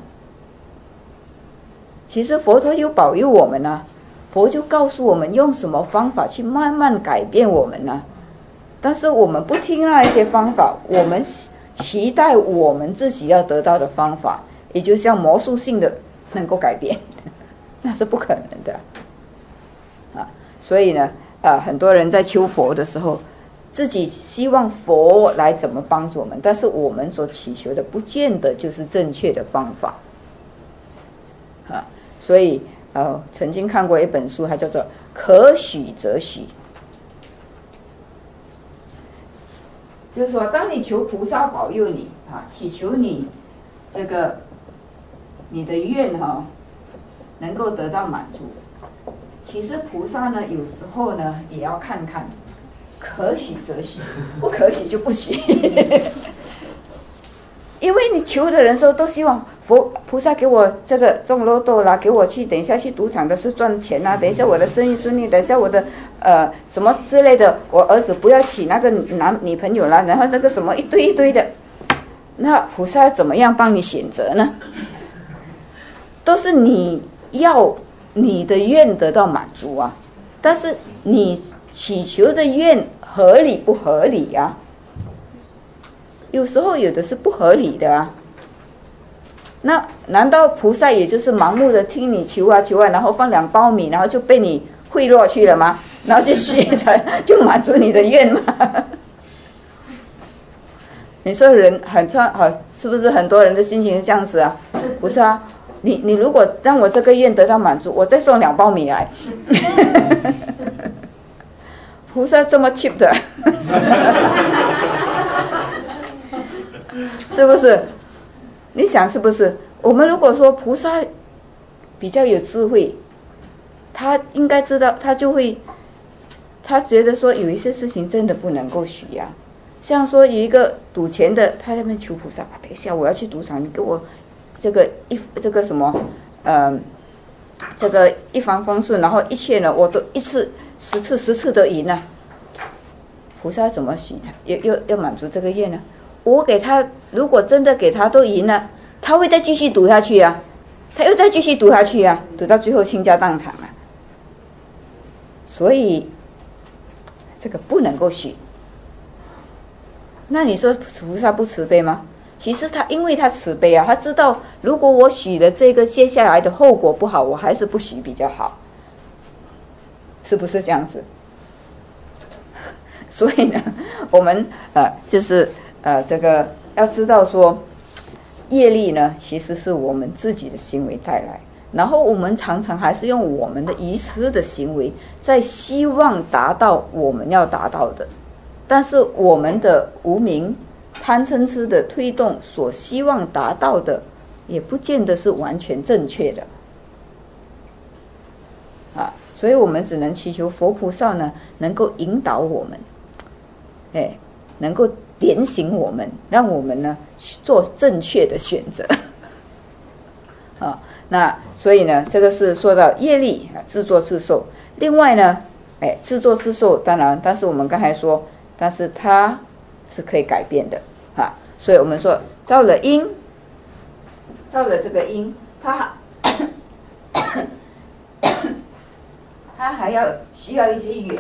其实佛陀又保佑我们啊，佛就告诉我们用什么方法去慢慢改变我们啊。但是我们不听那一些方法，我们期待我们自己要得到的方法，也就像魔术性的能够改变，那是不可能的啊。所以呢，啊，很多人在求佛的时候，自己希望佛来怎么帮助我们，但是我们所祈求的不见得就是正确的方法啊。所以呃，曾经看过一本书，它叫做《可许则许》，就是说，当你求菩萨保佑你啊，祈求你这个你的愿哈、哦、能够得到满足。其实菩萨呢，有时候呢也要看看，可许则许，不可许就不许。因为你求的人说都希望佛菩萨给我这个中乐透啦，给我去等一下去赌场的是赚钱啊，等一下我的生意顺利，等一下我的呃什么之类的，我儿子不要娶那个男女朋友啦，然后那个什么一堆一堆的，那菩萨怎么样帮你选择呢？都是你要你的愿得到满足啊，但是你祈求的愿合理不合理啊？有时候有的是不合理的啊，那难道菩萨也就是盲目的听你求啊求啊，然后放两包米，然后就被你贿赂去了吗？然后就学才就满足你的愿吗？你说人很差好，是不是很多人的心情是这样子啊？不是啊，你你如果让我这个愿得到满足，我再送两包米来。菩萨这么 cheap 的。是不是？你想是不是？我们如果说菩萨比较有智慧，他应该知道，他就会，他觉得说有一些事情真的不能够许呀、啊。像说有一个赌钱的，他在那边求菩萨，等一下我要去赌场，你给我这个一这个什么，呃，这个一帆风顺，然后一切呢，我都一次十次十次都赢了。菩萨怎么许他？要要要满足这个愿呢？我给他，如果真的给他都赢了，他会再继续赌下去啊，他又再继续赌下去啊，赌到最后倾家荡产啊。所以这个不能够许。那你说菩萨不慈悲吗？其实他因为他慈悲啊，他知道如果我许了这个，接下来的后果不好，我还是不许比较好，是不是这样子？所以呢，我们呃就是呃这个要知道说，业力呢其实是我们自己的行为带来，然后我们常常还是用我们的愚痴的行为在希望达到我们要达到的，但是我们的无明贪嗔痴的推动所希望达到的，也不见得是完全正确的啊，所以我们只能祈求佛菩萨呢能够引导我们，哎，能够点醒我们，让我们呢做正确的选择啊。那所以呢，这个是说到业力啊，自作自受。另外呢，哎，自作自受，当然，但是我们刚才说，但是它是可以改变的啊。所以我们说，造了因，造了这个因，它它还要需要一些缘。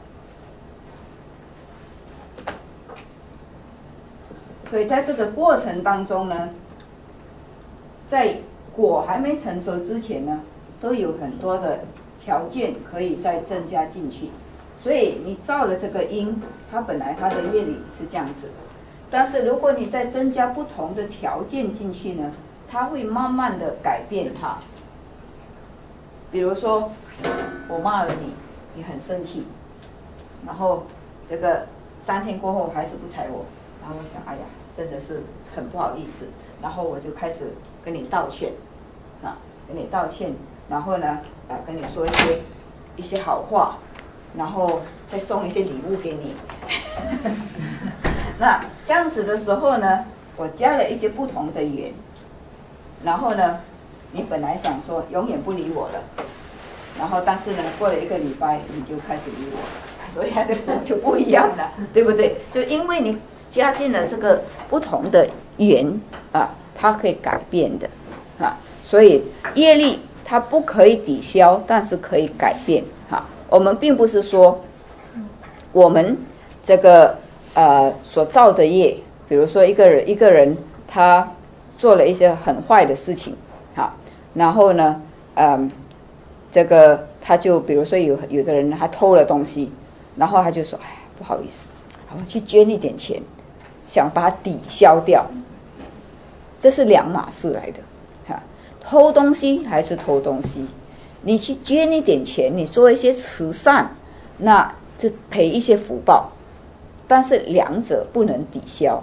所以在这个过程当中呢，在果还没成熟之前呢，都有很多的条件可以再增加进去。所以你造了这个因，它本来它的业力是这样子的，但是如果你再增加不同的条件进去呢，它会慢慢的改变它。比如说，我骂了你，你很生气，然后这个三天过后还是不睬我。然后我想，哎呀，真的是很不好意思，然后我就开始跟你道歉，啊，跟你道歉，然后呢，啊，跟你说一些一些好话，然后再送一些礼物给你。那这样子的时候呢， 我加了一些不同的缘，然后呢，你本来想说永远不理我了，然后但是呢，过了一个礼拜你就开始理我了，所以它的果就不一样了，对不对？就因为你加进了这个不同的缘啊，它可以改变的啊，所以业力它不可以抵消，但是可以改变哈。我们并不是说我们这个呃所造的业，比如说一个人一个人他做了一些很坏的事情，好，然后呢，嗯，这个他就比如说有有的人他偷了东西，然后他就说，哎，不好意思，我去捐一点钱，想把它抵消掉，这是两码事来的，哈，偷东西还是偷东西，你去捐一点钱，你做一些慈善，那就赔一些福报，但是两者不能抵消。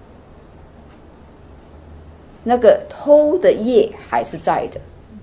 那个偷的业还是在的，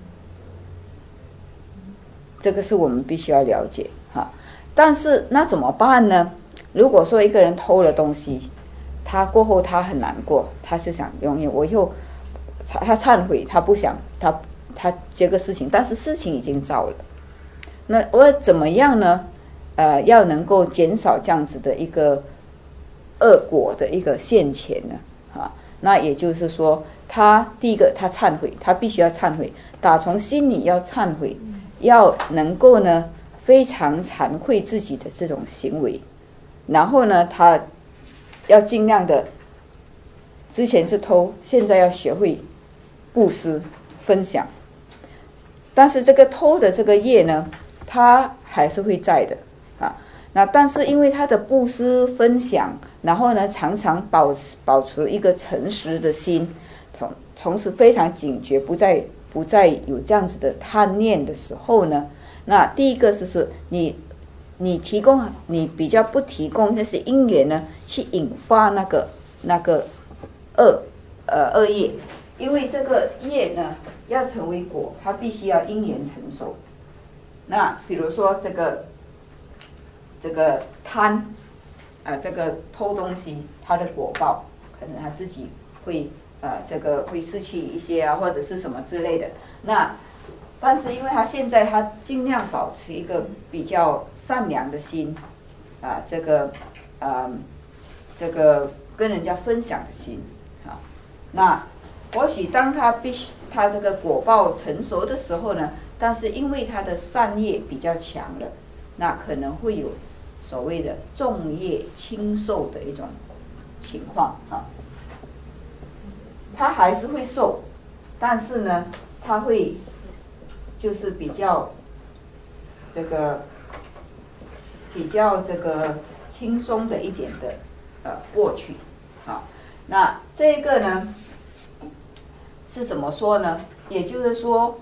这个是我们必须要了解哈。但是那怎么办呢？如果说一个人偷了东西，他过后他很难过，他是想永远我又他忏悔，他不想他他这个事情，但是事情已经造了。那我怎么样呢？呃，要能够减少这样子的一个恶果的一个现前呢？啊，那也就是说，他第一个他忏悔，他必须要忏悔，打从心里要忏悔，要能够呢非常惭愧自己的这种行为，然后呢，他要尽量的，之前是偷，现在要学会布施分享，但是这个偷的这个业呢，它还是会在的啊。那但是因为他的布施分享，然后呢，常常保持保持一个诚实的心，同同时非常警觉，不再不再有这样子的贪念的时候呢，那第一个就是你你提供你比较不提供那些因缘呢，去引发那个那个恶呃恶业，因为这个业呢要成为果，它必须要因缘成熟。那比如说这个这个贪啊、呃，这个偷东西，它的果报可能他自己会呃这个会失去一些啊，或者是什么之类的。那但是因为他现在他尽量保持一个比较善良的心啊、呃，这个呃这个跟人家分享的心啊，那或许当他必须他这个果报成熟的时候呢，但是因为他的善业比较强了，那可能会有所谓的重业轻受的一种情况啊。他还是会受，但是呢，他会就是比较这个比较这个轻松的一点的呃过去啊。那这个呢是怎么说呢？也就是说，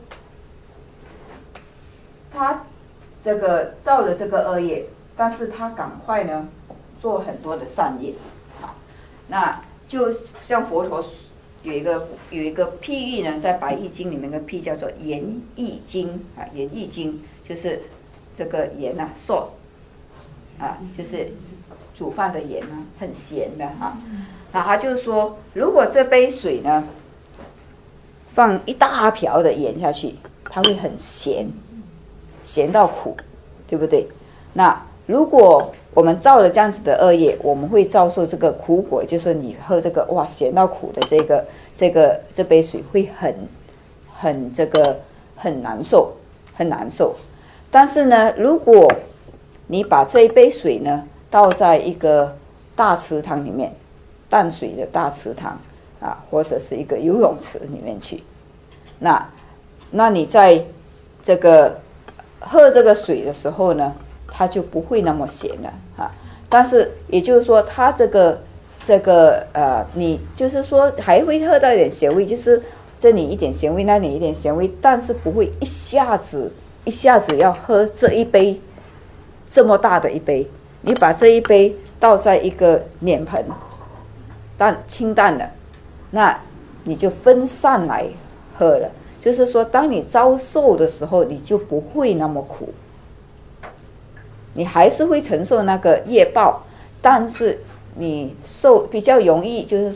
他这个造了这个恶业，但是他赶快呢做很多的善业，好，那就像佛陀有一个有一个譬喻呢，在《百喻经》里面的譬叫做盐益精啊，盐益精就是这个盐啊 ，salt 啊，就是煮饭的盐啊，很咸的哈。那他就说，如果这杯水呢放一大瓢的盐下去，它会很咸，咸到苦，对不对？那如果我们造了这样子的恶业，我们会遭受这个苦果，就是你喝这个哇咸到苦的这个这个这杯水会很很这个很难受，很难受。但是呢，如果你把这一杯水呢倒在一个大池塘里面，淡水的大池塘啊，或者是一个游泳池里面去，那那你在这个喝这个水的时候呢，它就不会那么咸了啊。但是也就是说，它这个这个呃，你就是说还会喝到一点咸味，就是这里一点咸味，那里一点咸味，但是不会一下子一下子要喝这一杯这么大的一杯。你把这一杯倒在一个脸盆，淡清淡的，那你就分散来喝了。就是说，当你遭受的时候，你就不会那么苦，你还是会承受那个业报，但是你受比较容易，就是说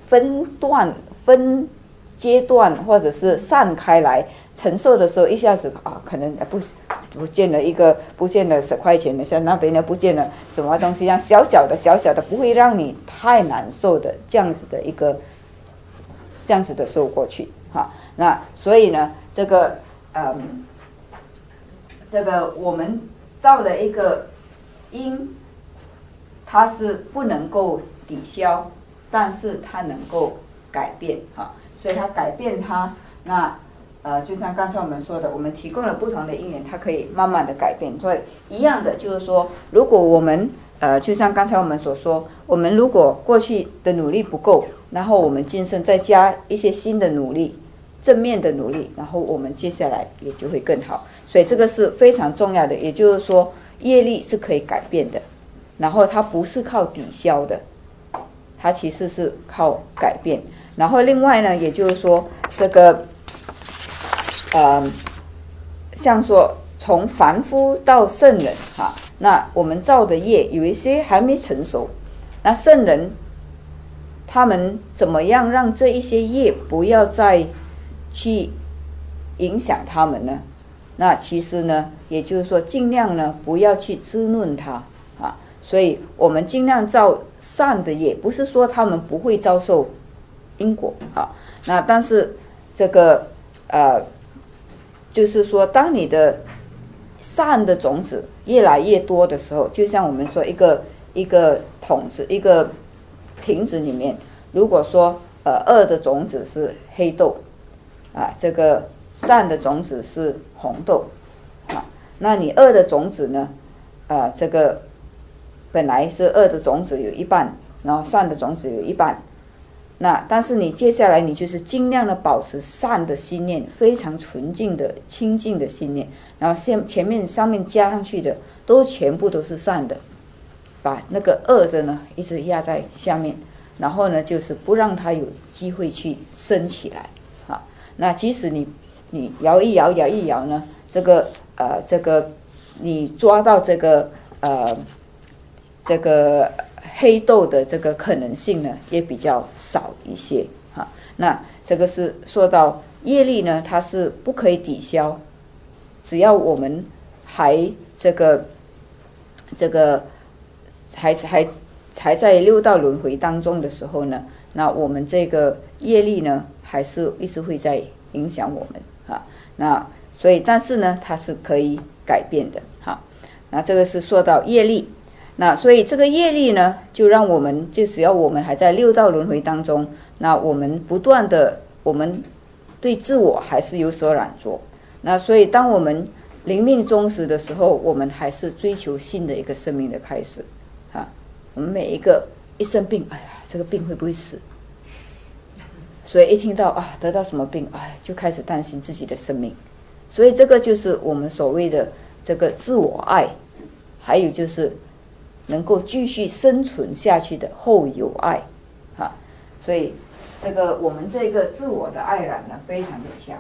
分段、分阶段或者是散开来承受的时候，一下子啊，可能不不见了一个，不见了十块钱的，像那边呢不见了什么东西一样，小小的小小的，不会让你太难受的这样子的一个这样子的受过去哈。那所以呢，这个嗯，这个我们造了一个因，它是不能够抵消，但是它能够改变哈，所以它改变它，那呃，就像刚才我们说的，我们提供了不同的因缘，它可以慢慢的改变。所以一样的就是说，如果我们呃，就像刚才我们所说，我们如果过去的努力不够，然后我们今生再加一些新的努力，正面的努力，然后我们接下来也就会更好。所以这个是非常重要的，也就是说，业力是可以改变的，然后它不是靠抵消的，它其实是靠改变。然后另外呢，也就是说，这个呃，像说从凡夫到圣人哈，那我们造的业有一些还没成熟，那圣人他们怎么样让这一些业不要再去影响他们呢？那其实呢，也就是说尽量呢不要去滋润它啊，所以我们尽量造善的业，不是说他们不会遭受因果啊，那但是这个呃，就是说当你的善的种子越来越多的时候，就像我们说一个一个桶子一个瓶子里面，如果说呃恶的种子是黑豆啊，这个善的种子是红豆啊，那你恶的种子呢，啊这个本来是恶的种子有一半，然后善的种子有一半，那但是你接下来你就是尽量的保持善的心念，非常纯净的清净的心念，然后先前面上面加上去的都全部都是善的，把那个恶的呢一直压在下面，然后呢就是不让它有机会去升起来啊。那即使你你摇一摇摇一摇呢，这个呃这个你抓到这个呃这个黑豆的这个可能性呢也比较少一些哈。那这个是说到业力呢，它是不可以抵消，只要我们还这个这个还还还在六道轮回当中的时候呢，那我们这个业力呢还是一直会在影响我们啊。那所以但是呢它是可以改变的哈。那这个是说到业力，那所以这个业力呢就让我们就只要我们还在六道轮回当中，那我们不断的我们对自我还是有所染着，那所以当我们临命终时的时候，我们还是追求新的一个生命的开始啊。我们每一个一生病，哎呀这个病会不会死，所以一听到啊得到什么病，哎就开始担心自己的生命。所以这个就是我们所谓的这个自我爱，还有就是能够继续生存下去的后有爱啊。所以这个我们这个自我的爱染呢非常的强。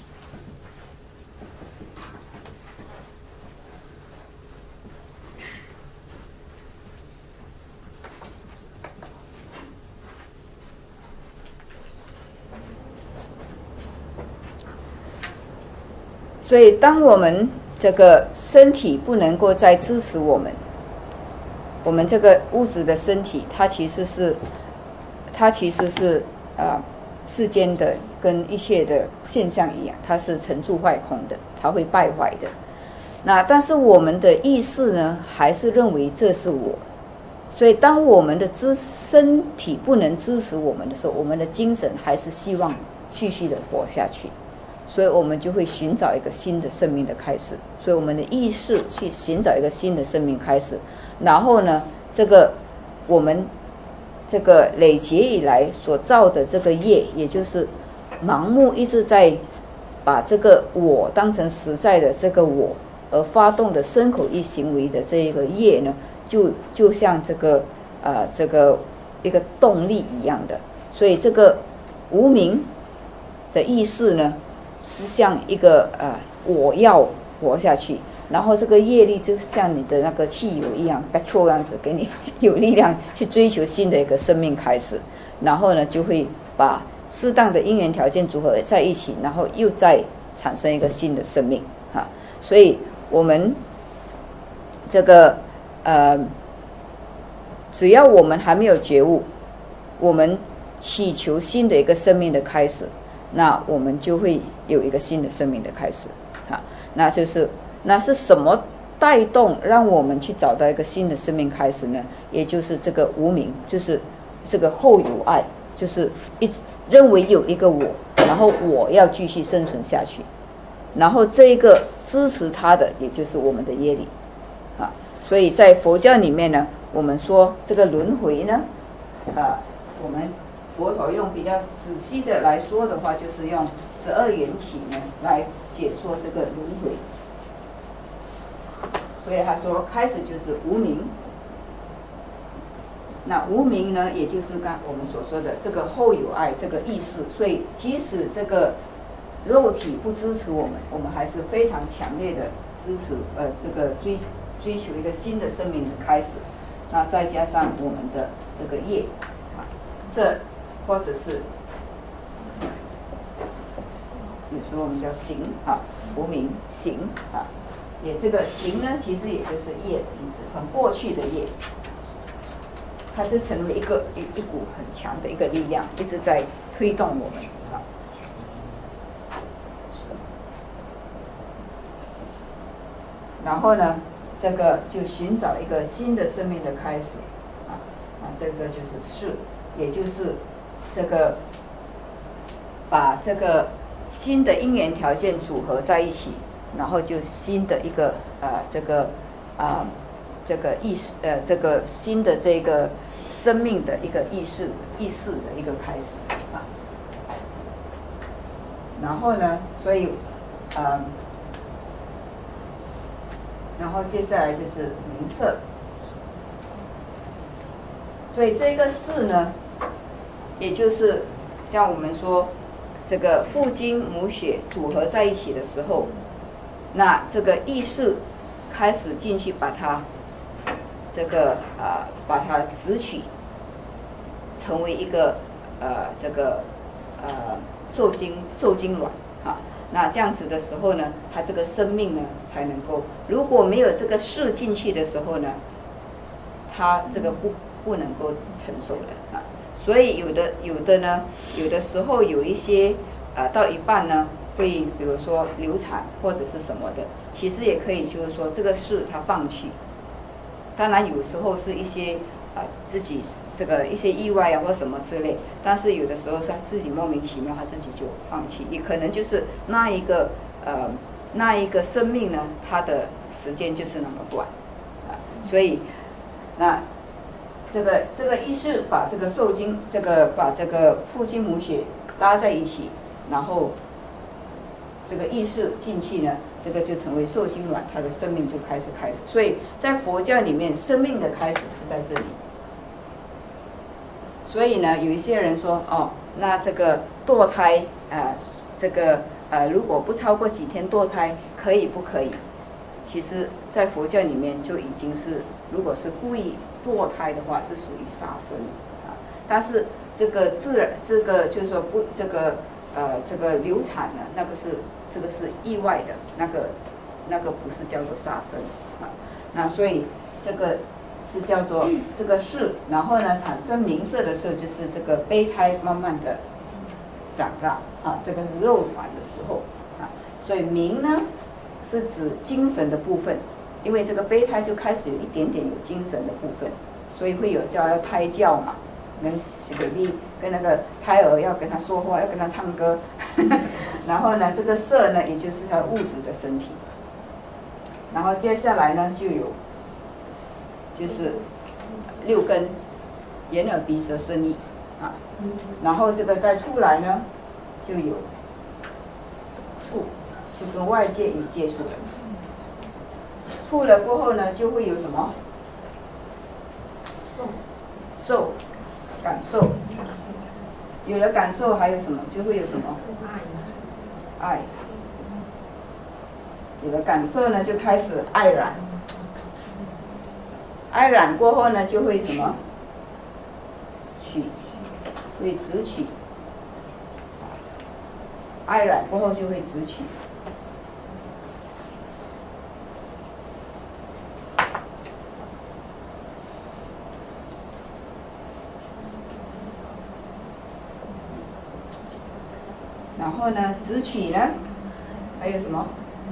所以当我们这个身体不能够再支持我们，我们这个物质的身体它其实是它其实是呃世间的跟一切的现象一样，它是成住坏空的，它会败坏的。那但是我们的意识呢还是认为这是我，所以当我们的支身体不能支持我们的时候，我们的精神还是希望继续的活下去，所以我们就会寻找一个新的生命的开始。所以我们的意识去寻找一个新的生命开始，然后呢这个我们这个累劫以来所造的这个业，也就是盲目一直在把这个我当成实在的这个我而发动的身口意行为的这一个业呢，就就像这个呃这个一个动力一样的。所以这个无明的意识呢是像一个呃我要活下去，然后这个业力就像你的那个汽油一样 petrol 样子，给你有力量去追求新的一个生命开始。 然后呢就会把适当的因缘条件组合在一起，然后又再产生一个新的生命啊。所以我们这个呃，只要我们还没有觉悟，我们祈求新的一个生命的开始，那我们就会有一个新的生命的开始啊。那就是那是什么带动让我们去找到一个新的生命开始呢？也就是这个无明，就是这个后有爱，就是一直认为有一个我，然后我要继续生存下去，然后这一个支持他的也就是我们的业力啊。所以在佛教里面呢，我们说这个轮回呢啊，我们佛陀用比较仔细的来说的话，就是用十二缘起呢来解说这个轮回。所以他说开始就是无明，那无明呢也就是刚我们所说的这个后有爱这个意识。所以即使这个肉体不支持我们，我们还是非常强烈的支持呃这个追追求一个新的生命的开始。那再加上我们的这个业啊，这或者是有时候我们叫行啊，无明行啊，也这个行呢其实也就是业的意思，从过去的业，它就成为一个一一股很强的一个力量，一直在推动我们啊。然后呢，这个就寻找一个新的生命的开始啊啊，这个就是是，也就是这个把这个新的因缘条件组合在一起，然后就新的一个呃这个啊、呃、这个意识呃这个新的这个生命的一个意识意识的一个开始啊。然后呢，所以呃。然后接下来就是名色，所以这个识呢，也就是像我们说这个父精母血组合在一起的时候，那这个意识开始进去把它这个啊、呃、把它直取，成为一个呃这个呃受精受精卵啊。那这样子的时候呢，它这个生命呢才能够，如果没有这个识进去的时候呢，它这个不不能够成熟的啊。所以有的有的呢，有的时候有一些呃到一半呢，会比如说流产或者是什么的，其实也可以就是说这个识它放弃。当然有时候是一些呃自己这个一些意外啊或什么之类，但是有的时候是他自己莫名其妙他自己就放弃，也可能就是那一个呃那一个生命呢，它的时间就是那么短啊，所以那这个这个意识把这个受精这个把这个父精母血拉在一起，然后这个意识进去呢，这个就成为受精卵，它的生命就开始开始。所以在佛教里面，生命的开始是在这里。所以呢，有一些人说，哦，那这个堕胎，呃，这个呃，如果不超过几天堕胎，可以不可以？其实，在佛教里面就已经是，如果是故意堕胎的话，是属于杀生啊。但是这个自然，这个就是说不，这个呃，这个流产呢，那个是这个是意外的，那个那个不是叫做杀生啊。那所以这个。是叫做这个识，然后呢产生名色的时候，就是这个胚胎慢慢的长大啊，这个是肉团的时候啊，所以名呢是指精神的部分，因为这个胚胎就开始有一点点有精神的部分，所以会有叫要胎教嘛，跟史给力跟那个胎儿要跟他说话，要跟他唱歌，然后呢这个色呢也就是他物质的身体，然后接下来呢就有。就是六根，眼耳鼻舌身意啊，然后这个再出来呢，就有触，就跟外界有接触了。触了过后呢，就会有什么？受，受，感受。有了感受，还有什么？就会有什么？爱。有了感受呢，就开始爱染。爱染过后呢，就会什么？取， 会直取，爱染过后就会直取。然后呢，直取呢，还有什么？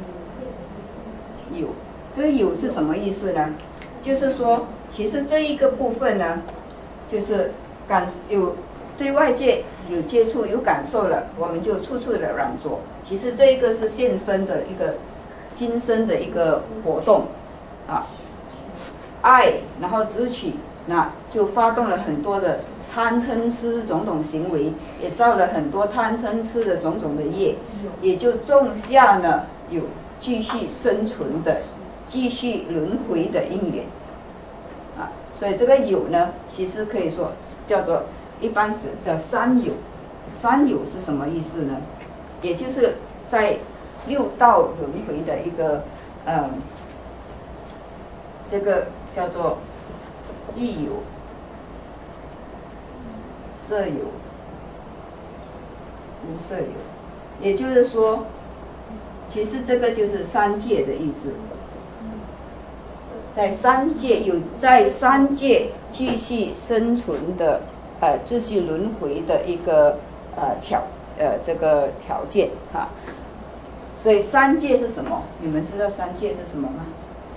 有，这个有是什么意思呢？就是说，其实这一个部分呢，就是感有对外界有接触、有感受了，我们就处处的染着。其实这一个是现身的一个今生的一个活动啊，爱，然后直取，那就发动了很多的贪嗔痴种种行为，也造了很多贪嗔痴的种种的业，也就种下了有继续生存的、继续轮回的因缘啊。所以这个有呢，其实可以说叫做一般叫三有。三有是什么意思呢？也就是在六道轮回的一个嗯，这个叫做欲有、色有、无色有，也就是说，其实这个就是三界的意思。在三界有在三界继续生存的，呃，继续轮回的一个呃条呃这个条件哈。所以三界是什么？你们知道三界是什么吗？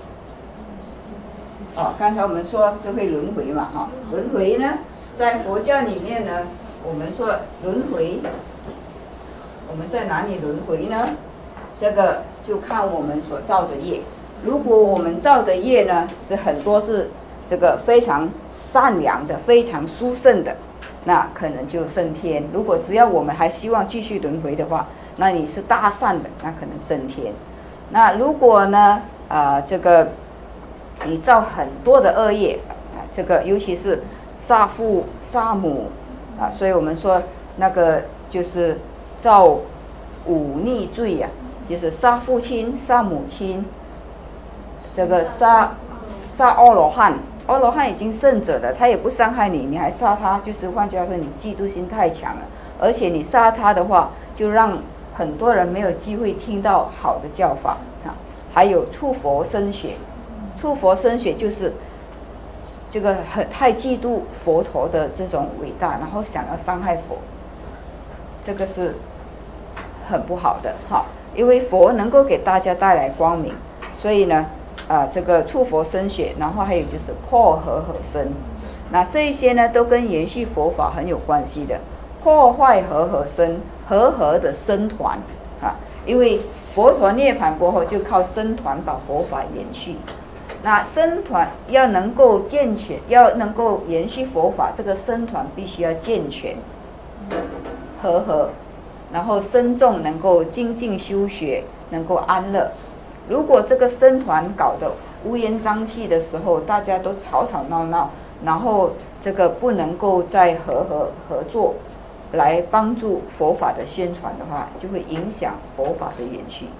哦，刚才我们说就会轮回嘛，哈，轮回呢，在佛教里面呢，我们说轮回，我们在哪里轮回呢？这个就看我们所造的业。如果我们造的业呢，是很多是这个非常善良的、非常殊胜的，那可能就升天。如果只要我们还希望继续轮回的话，那你是大善的，那可能升天。那如果呢，呃，这个你造很多的恶业啊，这个尤其是杀父杀母啊，所以我们说那个就是造忤逆罪呀、啊，就是杀父亲、杀母亲。这个杀杀阿罗汉，阿罗汉已经圣者了，他也不伤害你，你还杀他，就是换句话说，你嫉妒心太强了。而且你杀他的话，就让很多人没有机会听到好的教法啊。还有触佛生血，触佛生血就是这个很太嫉妒佛陀的这种伟大，然后想要伤害佛，这个是很不好的哈。因为佛能够给大家带来光明，所以呢。啊，这个触佛生血，然后还有就是破和合生，那这一些呢，都跟延续佛法很有关系的。破坏和合生，和合的生团啊，因为佛陀涅槃过后，就靠生团把佛法延续。那生团要能够健全，要能够延续佛法，这个生团必须要健全、和合，然后僧众能够精进修学，能够安乐。如果这个僧团搞得乌烟瘴气的时候，大家都吵吵闹闹，然后这个不能够再合合合作来帮助佛法的宣传的话，就会影响佛法的延续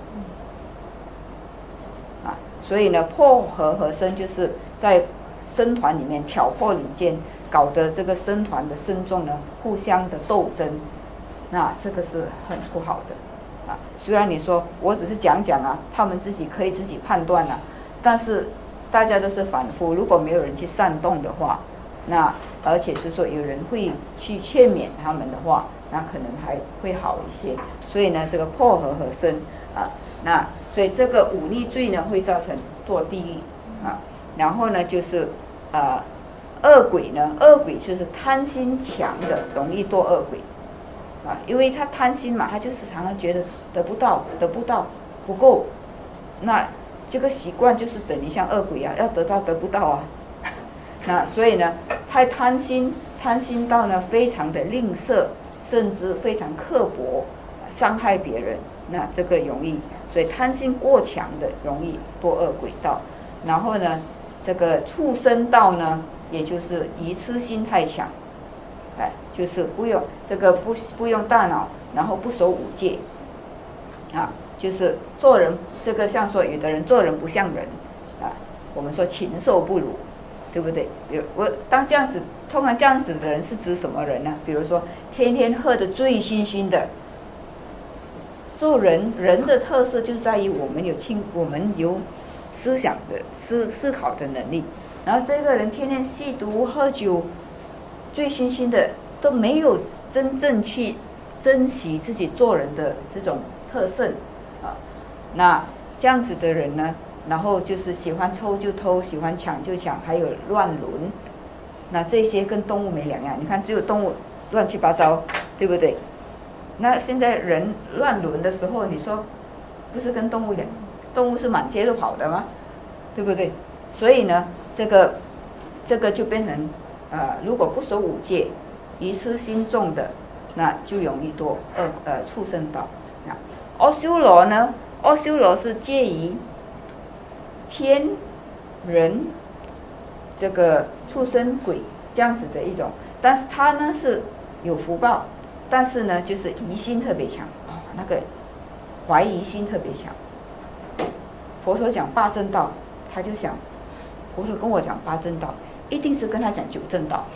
啊。所以呢，破和合生就是在僧团里面挑拨离间，搞得这个僧团的僧众呢互相的斗争，那这个是很不好的。啊，虽然你说我只是讲讲啊，他们自己可以自己判断啊，但是大家都是凡夫，如果没有人去煽动的话，那而且是说有人会去劝勉他们的话，那可能还会好一些。所以呢，这个破和合生啊，那所以这个忤逆罪呢会造成堕地狱啊。然后呢就是呃恶鬼呢，恶鬼就是贪心强的，容易堕恶鬼。啊，因为他贪心嘛，他就是常常觉得得不到，得不到，不够，那这个习惯就是等于像恶鬼啊，要得到得不到啊，那所以呢，太贪心，贪心到呢非常的吝啬，甚至非常刻薄，伤害别人，那这个容易，所以贪心过强的容易堕恶鬼道。然后呢，这个畜生道呢，也就是愚痴心太强。哎，就是不用这个不不用大脑，然后不守五戒，啊，就是做人这个像说有的人做人不像人，啊，我们说禽兽不如， 对不对？有我当这样子，通常这样子的人是指什么人呢？比如说天天喝得醉醺醺的。做人人的特色就在于我们有清，我们有思想的思思考的能力。然后这个人天天吸毒喝酒，醉醺醺的，都没有真正去珍惜自己做人的这种特色啊。那这样子的人呢，然后就是喜欢偷就偷，喜欢抢就抢，还有乱伦。那这些跟动物没两样。你看，只有动物乱七八糟，对不对？那现在人乱伦的时候，你说不是跟动物一样？动物是满街都跑的吗？对不对？所以呢，这个这个就变成呃，如果不守五戒，愚痴心重的，那就容易堕恶呃畜生道。那阿修罗呢？阿修罗是介于天、人、这个畜生、鬼这样子的一种，但是他呢是有福报。但是呢，就是疑心特别强，哦，那个怀疑心特别强。佛陀讲八正道，他就想，佛陀跟我讲八正道，一定是跟他讲九正道。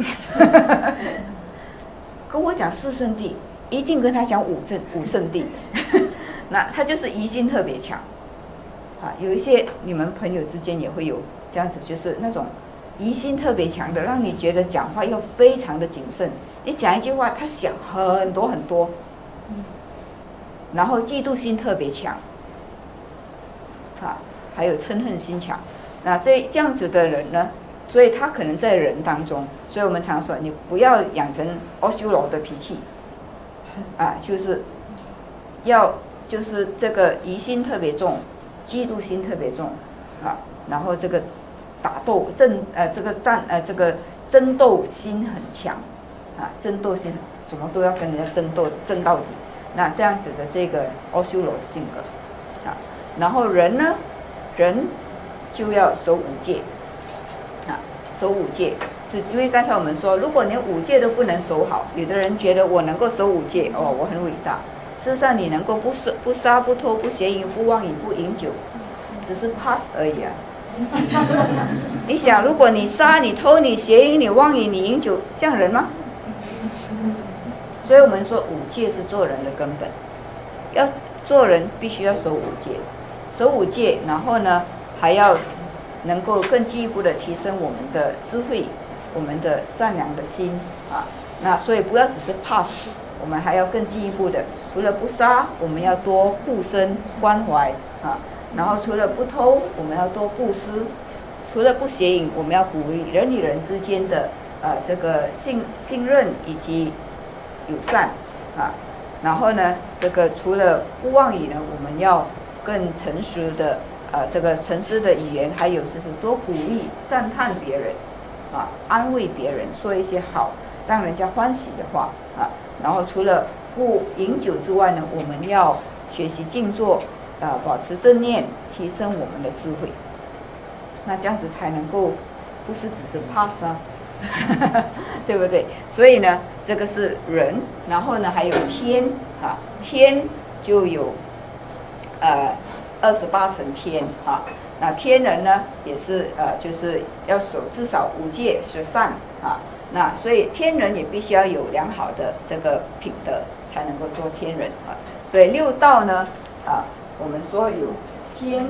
跟我讲四圣谛，一定跟他讲五正五圣谛。那他就是疑心特别强。啊，有一些你们朋友之间也会有这样子，就是那种疑心特别强的，让你觉得讲话要非常的谨慎。你讲一句话，他想很多很多，然后嫉妒心特别强，啊，还有嗔恨心强。那这这样子的人呢，所以他可能在人当中，所以我们常说，你不要养成阿修罗的脾气，啊，就是要就是这个疑心特别重，嫉妒心特别重，啊，然后这个打斗争呃这个战呃这个争斗心很强。啊，争斗心，什么都要跟人家争斗，争到底。那这样子的这个阿修罗性格，啊，然后人呢，人就要守五戒，啊，守五戒，是因为刚才我们说，如果连五戒都不能守好，有的人觉得我能够守五戒，哦，我很伟大。事实上，你能够不杀、不杀、不偷、不邪淫、不妄语、不饮酒，只是 pass 而已啊。你想，如果你杀、你偷、你邪淫、你妄语、你饮酒，像人吗？所以我们说五戒是做人的根本，要做人必须要守五戒，守五戒，然后呢还要能够更进一步的提升我们的智慧，我们的善良的心啊。那所以不要只是 pass， 我们还要更进一步的，除了不杀，我们要多护身关怀啊。然后除了不偷，我们要多布施；除了不邪淫，我们要鼓励人与人之间的呃这个信信任以及友善啊，然后呢，这个除了不妄语呢，我们要更诚实的，呃，这个诚实的语言，还有就是多鼓励、赞叹别人，啊，安慰别人，说一些好让人家欢喜的话啊。然后除了不饮酒之外呢，我们要学习静坐，啊，保持正念，提升我们的智慧。那这样子才能够，不是只是 pass 啊。对不对？所以呢，这个是人，然后呢还有天啊，天就有呃二十八层天啊。那天人呢也是呃就是要守至少五戒十善啊。那所以天人也必须要有良好的这个品德，才能够做天人啊。所以六道呢啊，我们说有天、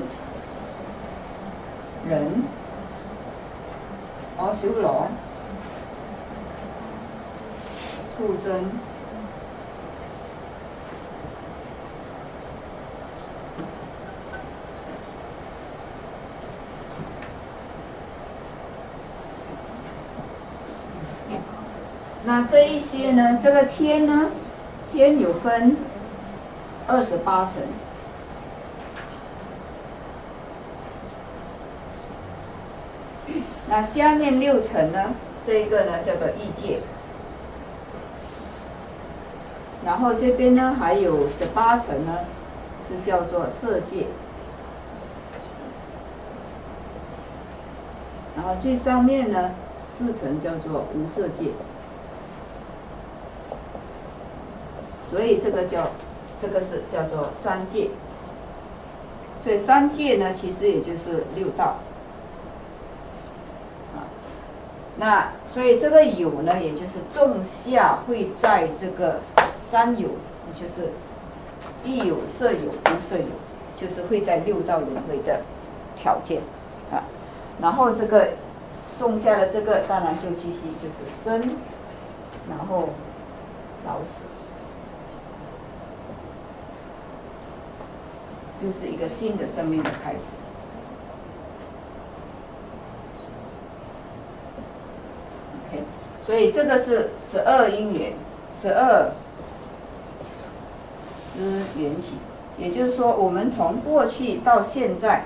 人、阿修罗、畜生、那这一些呢，这个天呢，天有分二十八层，那下面六层呢，这一个呢叫做欲界。然后这边呢还有十八层呢，是叫做色界。然后最上面呢，四层叫做无色界。所以这个叫，这个是叫做三界。所以三界呢，其实也就是六道。啊， 那所以这个有呢，也就是仲夏会在这个三有，也就是一有、色有、无色有，就是会在六道轮回的条件啊。然后这个种下的这个，当然就继续就是生，然后老死，又是一个新的生命的开始。OK， 所以这个是十二因缘，十二之缘起，也就是说，我们从过去到现在。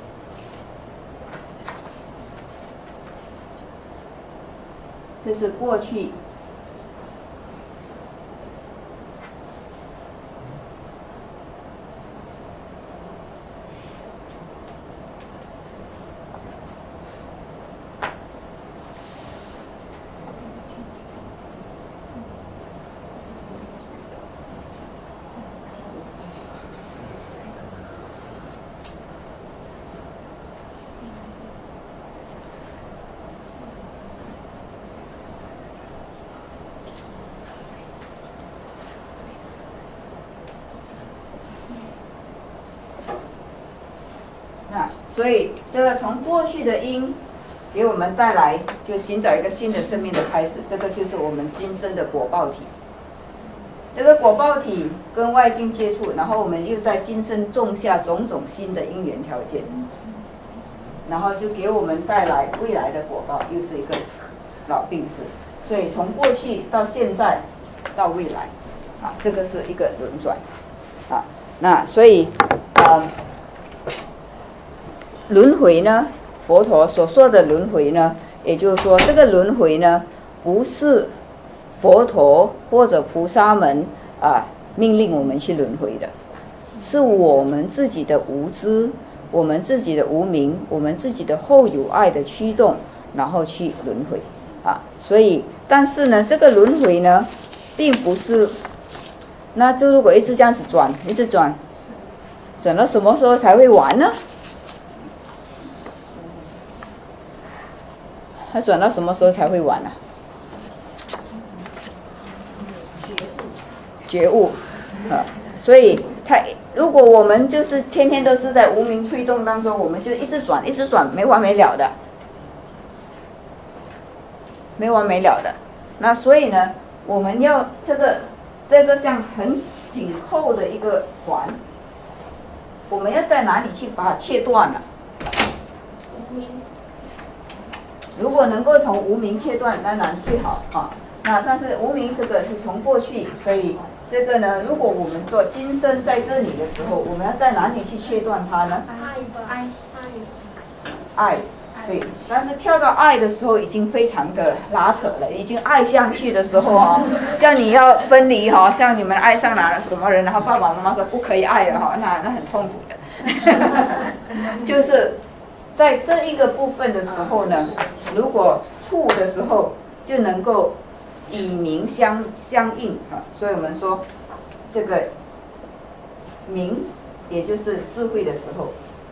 这是过去所以这个从过去的因给我们带来，就寻找一个新的生命的开始，这个就是我们今生的果报体。这个果报体跟外境接触，然后我们又在今生种下种种新的因缘条件，然后就给我们带来未来的果报，又是一个老病死。所以从过去到现在到未来，啊，这个是一个轮转，啊，那所以，呃。轮回呢，佛陀所说的轮回呢，也就是说，这个轮回呢，不是佛陀或者菩萨们啊命令我们去轮回的，是我们自己的无知，我们自己的无明，我们自己的后有爱的驱动，然后去轮回啊。所以，但是呢，这个轮回呢，并不是，那就如果一直这样子转，一直转，转到什么时候才会完呢？它转到什么时候才会完呢、啊？觉悟，啊，所以它如果我们就是天天都是在无明推动当中，我们就一直转，一直转，没完没了的，没完没了的。那所以呢，我们要这个这个像很紧扣的一个环，我们要在哪里去把它切断呢？如果能够从无明切断，当然最好啊。那但是无明这个是从过去，所以这个呢，如果我们说今生在这里的时候，我们要在哪里去切断它呢？爱爱爱，对。但是跳到爱的时候，已经非常的拉扯了，已经爱上去的时候哦，叫你要分离哈、哦，像你们爱上哪什么人，然后爸爸妈妈说不可以爱了哈、哦，那那很痛苦的，就是。在这一个部分的时候呢，如果处的时候就能够以明相相应啊，所以我们说这个明也就是智慧的时候，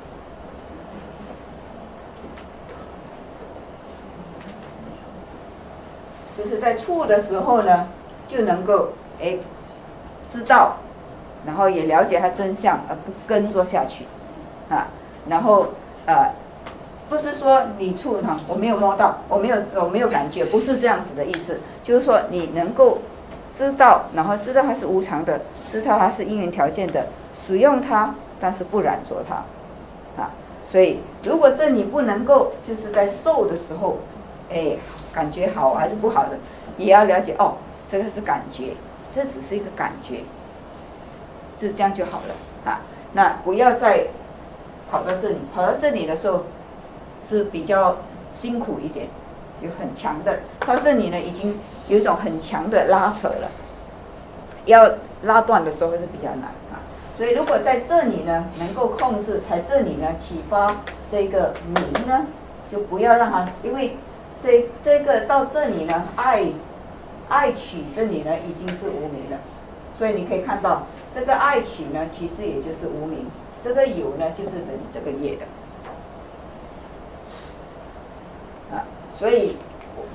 就是在处的时候呢，就能够哎知道，然后也了解它真相，而不跟着下去啊，然后呃。不是说你触哈，我没有摸到，我没有我没有感觉，不是这样子的意思。就是说你能够知道，然后知道它是无常的，知道它是因缘条件的，使用它，但是不染着它，啊。所以如果这你不能够，就是在受的时候，哎，感觉好还是不好的，也要了解哦，这个是感觉，这只是一个感觉，就这样就好了啊。那不要再跑到这里，跑到这里的时候。是比较辛苦一点，有很强的，到这里呢已经有一种很强的拉扯了，要拉断的时候是比较难啊。所以如果在这里呢能够控制，在这里呢启发这个明呢，就不要让它，因为这这个到这里呢爱爱取这里呢已经是无明了，所以你可以看到这个爱取呢其实也就是无明，这个有呢就是等于这个业的。所以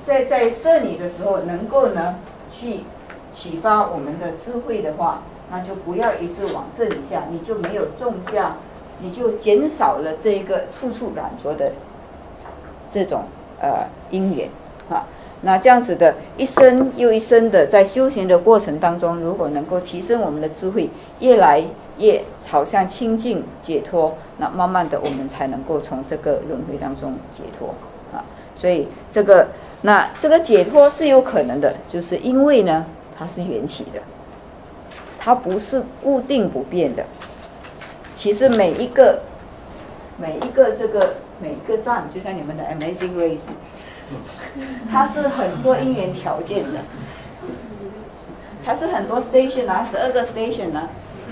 在在这里的时候，能够呢去启发我们的智慧的话，那就不要一直往这里下，你就没有种下，你就减少了这个处处染着的这种呃因缘啊。那这样子的一生又一生的在修行的过程当中，如果能够提升我们的智慧，越来越好像清净解脱，那慢慢的我们才能够从这个轮回当中解脱啊。所以这个那这个解脱是有可能的，就是因为呢它是缘起的，它不是固定不变的。其实每一个每一个这个每一个站，就像你们的 Amazing Race， 它是很多因缘条件的，它是很多 station 啊，十二个 station 啊，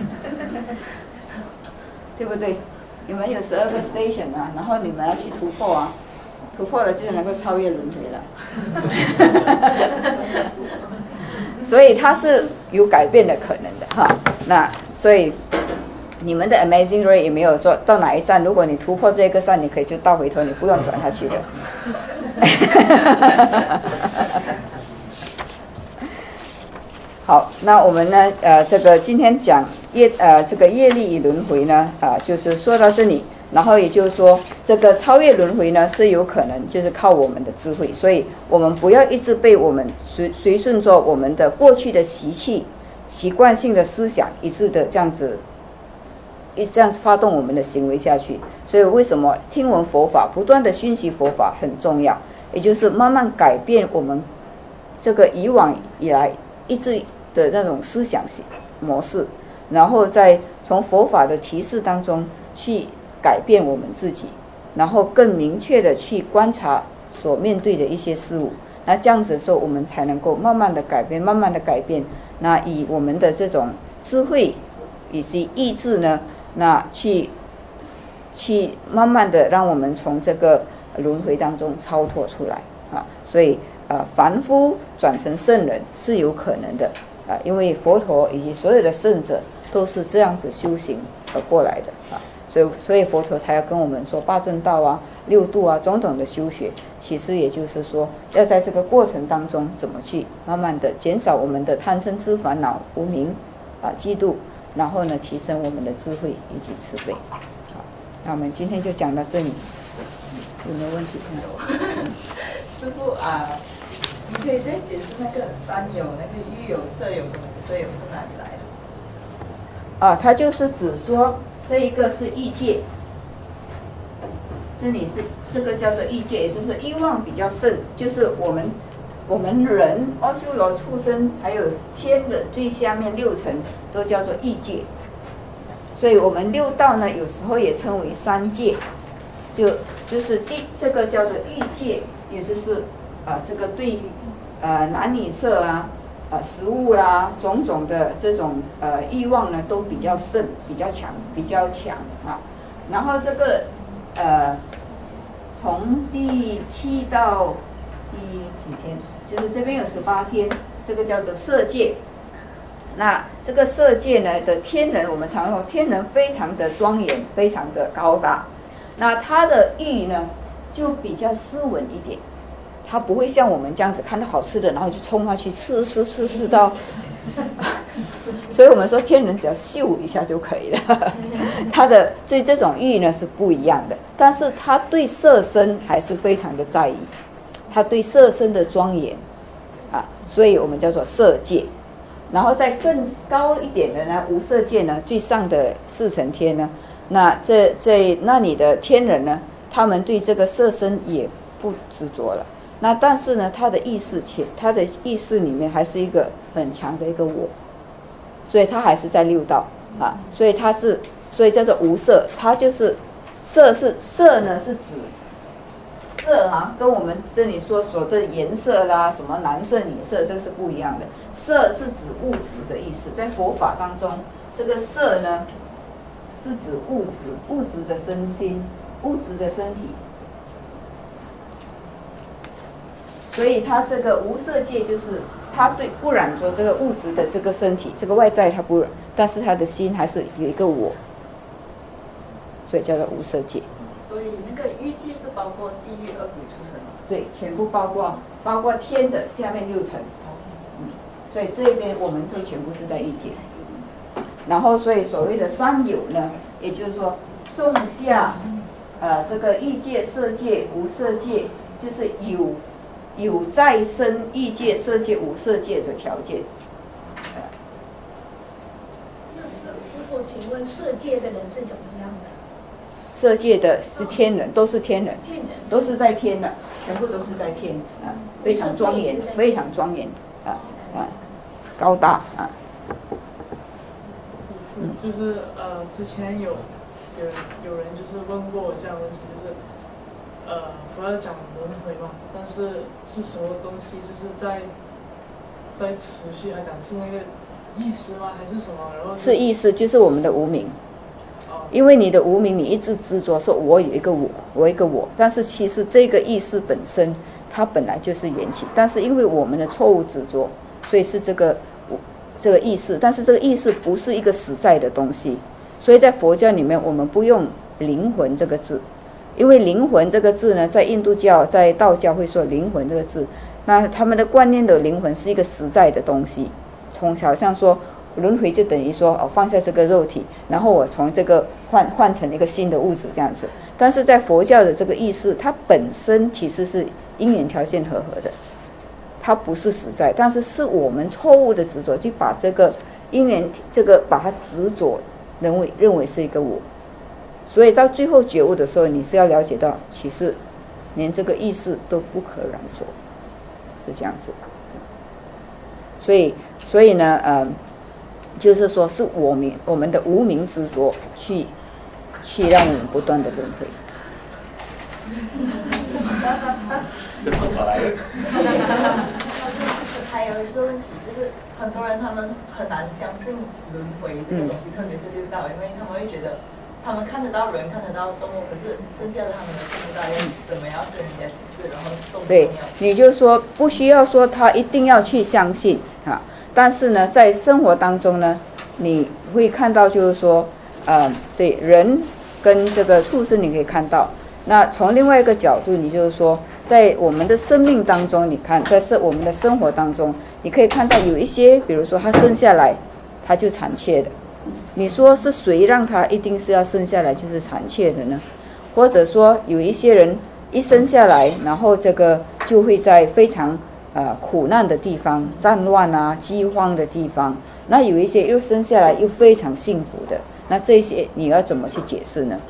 对不对？你们有十二个 station 啊，然后你们要去突破啊，突破了就能够超越轮回了。所以它是有改变的可能的哈。那所以你们的 Amazing Race 也没有说到哪一站，如果你突破这个站，你可以就倒回头，你不用转下去了。好，那我们呢？呃，这个今天讲业呃这个业力与轮回呢，啊、呃，就是说到这里。然后也就是说，这个超越轮回呢是有可能，就是靠我们的智慧。所以我们不要一直被我们随随顺着我们的过去的习气、习惯性的思想，一致的这样子，一这样子发动我们的行为下去。所以为什么听闻佛法、不断的熏习佛法很重要？也就是慢慢改变我们这个以往以来一直的那种思想模式，然后再从佛法的提示当中去改变我们自己，然后更明确的去观察所面对的一些事物。那这样子的时候，我们才能够慢慢的改变，慢慢的改变。那以我们的这种智慧以及意志呢，那去去慢慢的让我们从这个轮回当中超脱出来啊。所以呃，凡夫转成圣人是有可能的啊，因为佛陀以及所有的圣者都是这样子修行而过来的啊。所以，所以佛陀才要跟我们说八正道啊、六度啊、种种的修学。其实也就是说，要在这个过程当中，怎么去慢慢的减少我们的贪嗔痴烦恼、无明啊、嫉妒，然后呢，提升我们的智慧以及慈悲。好，那我们今天就讲到这里，有没有问题？
师父啊，你可以再解释那个三有、那个欲有、色有跟无色有是哪里来的？
啊，它就是指说。这一个是欲界，这里是这个叫做欲界，也就是欲望比较盛，就是我们我们人、阿修罗、畜生，还有天的最下面六层都叫做欲界。所以我们六道呢，有时候也称为三界，就就是第这个叫做欲界，也就是啊、呃、这个对呃男女色啊。呃，食物啦、啊，种种的这种呃欲望呢，都比较盛、比较强、比较强啊。然后这个呃，从第七到第几天，就是这边有十八天，这个叫做色界。那这个色界呢的天人，我们常说天人非常的庄严，非常的高大。那他的欲呢，就比较斯文一点。他不会像我们这样子看到好吃的，然后就冲下去吃吃吃吃到，所以我们说天人只要嗅一下就可以了。他的对这种欲呢是不一样的，但是他对色身还是非常的在意，他对色身的庄严啊，所以我们叫做色界。然后再更高一点的呢，无色界呢，最上的四层天呢，那这这那里的天人呢，他们对这个色身也不执着了。那但是呢，他的意识且他的意识里面还是一个很强的一个我，所以他还是在六道啊，所以他是所以叫做无色，它就是色是色呢是指色啊，跟我们这里说说的颜色啦，什么男色女色，这是不一样的。色是指物质的意思，在佛法当中，这个色呢是指物质，物质的身心，物质的身体。所以他这个无色界就是他对不染着这个物质的这个身体，这个外在他不染，但是他的心还是有一个我，所以叫做无色界。
所以那个欲界是包括地狱、恶鬼、畜生吗？
对，全部包括包括天的下面六层。嗯，所以这边我们就全部是在欲界。然后，所以所谓的三有呢，也就是说，种下，呃，这个欲界、色界、无色界，就是有有再生欲界、色界、无色界的条件。
那师师父，请问色界的人是怎么样的？
色界的是天人，都是天人，
天人
都是在天的，全部都是在天啊，非常庄严，非常庄严啊啊，高大啊。
嗯，就是呃，之前有有有人就是问过我这样的问题，就是呃，不要讲轮回嘛，但是是什么东西，就是在在持续来讲是那个意识吗，还是什么？然后 是,
是意识，就是我们的无明。因为你的无明，你一直执着说我有一个我，我有一个我，但是其实这个意识本身，它本来就是缘起，但是因为我们的错误执着，所以是这个这个意识，但是这个意识不是一个实在的东西，所以在佛教里面，我们不用灵魂这个字，因为灵魂这个字呢，在印度教、在道教会说灵魂这个字，那他们的观念的灵魂是一个实在的东西，从小像说。轮回就等于说哦，放下这个肉体，然后我从这个换换成一个新的物质这样子。但是在佛教的这个意识，它本身其实是因缘条件和合的，它不是实在，但是是我们错误的执着，就把这个因缘这个把它执着认为认为是一个我，所以到最后觉悟的时候，你是要了解到，其实连这个意识都不可染着，是这样子。所以，所以呢，呃。就是说，是我们我们的无明执着去去让我们不断的轮回。
是佛法来的。
还有一个问题就是，很多人他们很难相信轮回这个东西，嗯、特别是六道，因为他们会觉得他们看得到人，看得到动物，可是剩下的他们都看不到，要怎么样跟人家解释，然后重不重要？对，
你就说不需要说他一定要去相信啊。但是呢，在生活当中呢，你会看到，就是说，呃，对人跟这个畜生，你可以看到。那从另外一个角度，你就是说，在我们的生命当中，你看，在生我们的生活当中，你可以看到有一些，比如说他生下来，他就残缺的。你说是谁让他一定是要生下来就是残缺的呢？或者说有一些人一生下来，然后这个就会在非常呃，苦难的地方，战乱啊、饥荒的地方，那有一些又生下来又非常幸福的，那这些你要怎么去解释呢？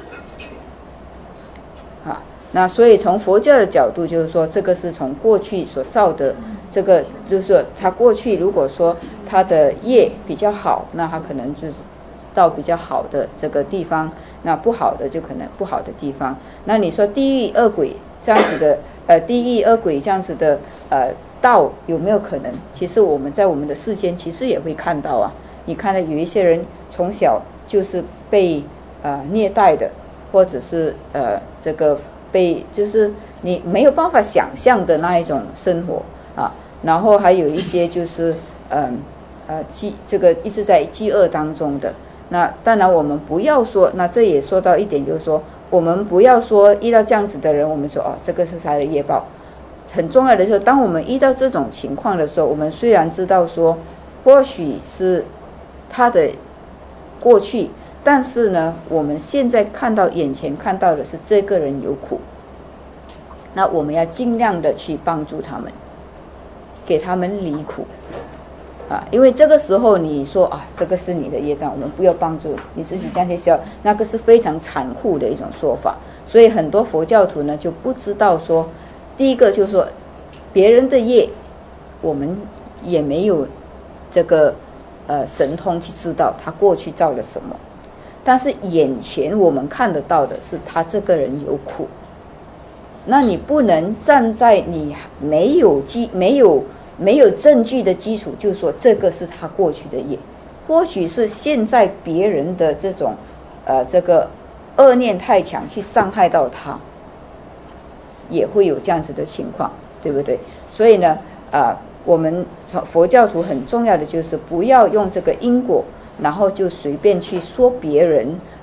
啊，那所以从佛教的角度，就是说这个是从过去所造的，这个就是说他过去如果说他的业比较好，那他可能就是到比较好的这个地方，那不好的就可能不好的地方。那你说地狱恶鬼这样子的，呃，地狱恶鬼这样子的，呃。道有没有可能？其实我们在我们的世间，其实也会看到啊。你看到有一些人从小就是被呃虐待的，或者是呃这个被就是你没有办法想象的那一种生活啊。然后还有一些就是嗯 呃, 呃饥这个一直在饥饿当中的。那当然我们不要说，那这也说到一点，就是说我们不要说遇到这样子的人，我们说哦这个是他的业报。很重要的就是，当我们遇到这种情况的时候，我们虽然知道说，或许是他的过去，但是呢，我们现在看到眼前看到的是这个人有苦，那我们要尽量的去帮助他们，给他们离苦啊，因为这个时候你说啊，这个是你的业障，我们不要帮助你自己将去消，那个是非常残酷的一种说法，所以很多佛教徒呢就不知道说。第一个就是说，别人的业，我们也没有这个呃神通去知道他过去造了什么，但是眼前我们看得到的是他这个人有苦，那你不能站在你没有基没有没有证据的基础，就说这个是他过去的业，或许是现在别人的这种呃这个恶念太强，去伤害到他。也会有这样子的情况，对不对？所以呢，啊、呃，我们佛教徒很重要的就是不要用这个因果，然后就随便去说别人，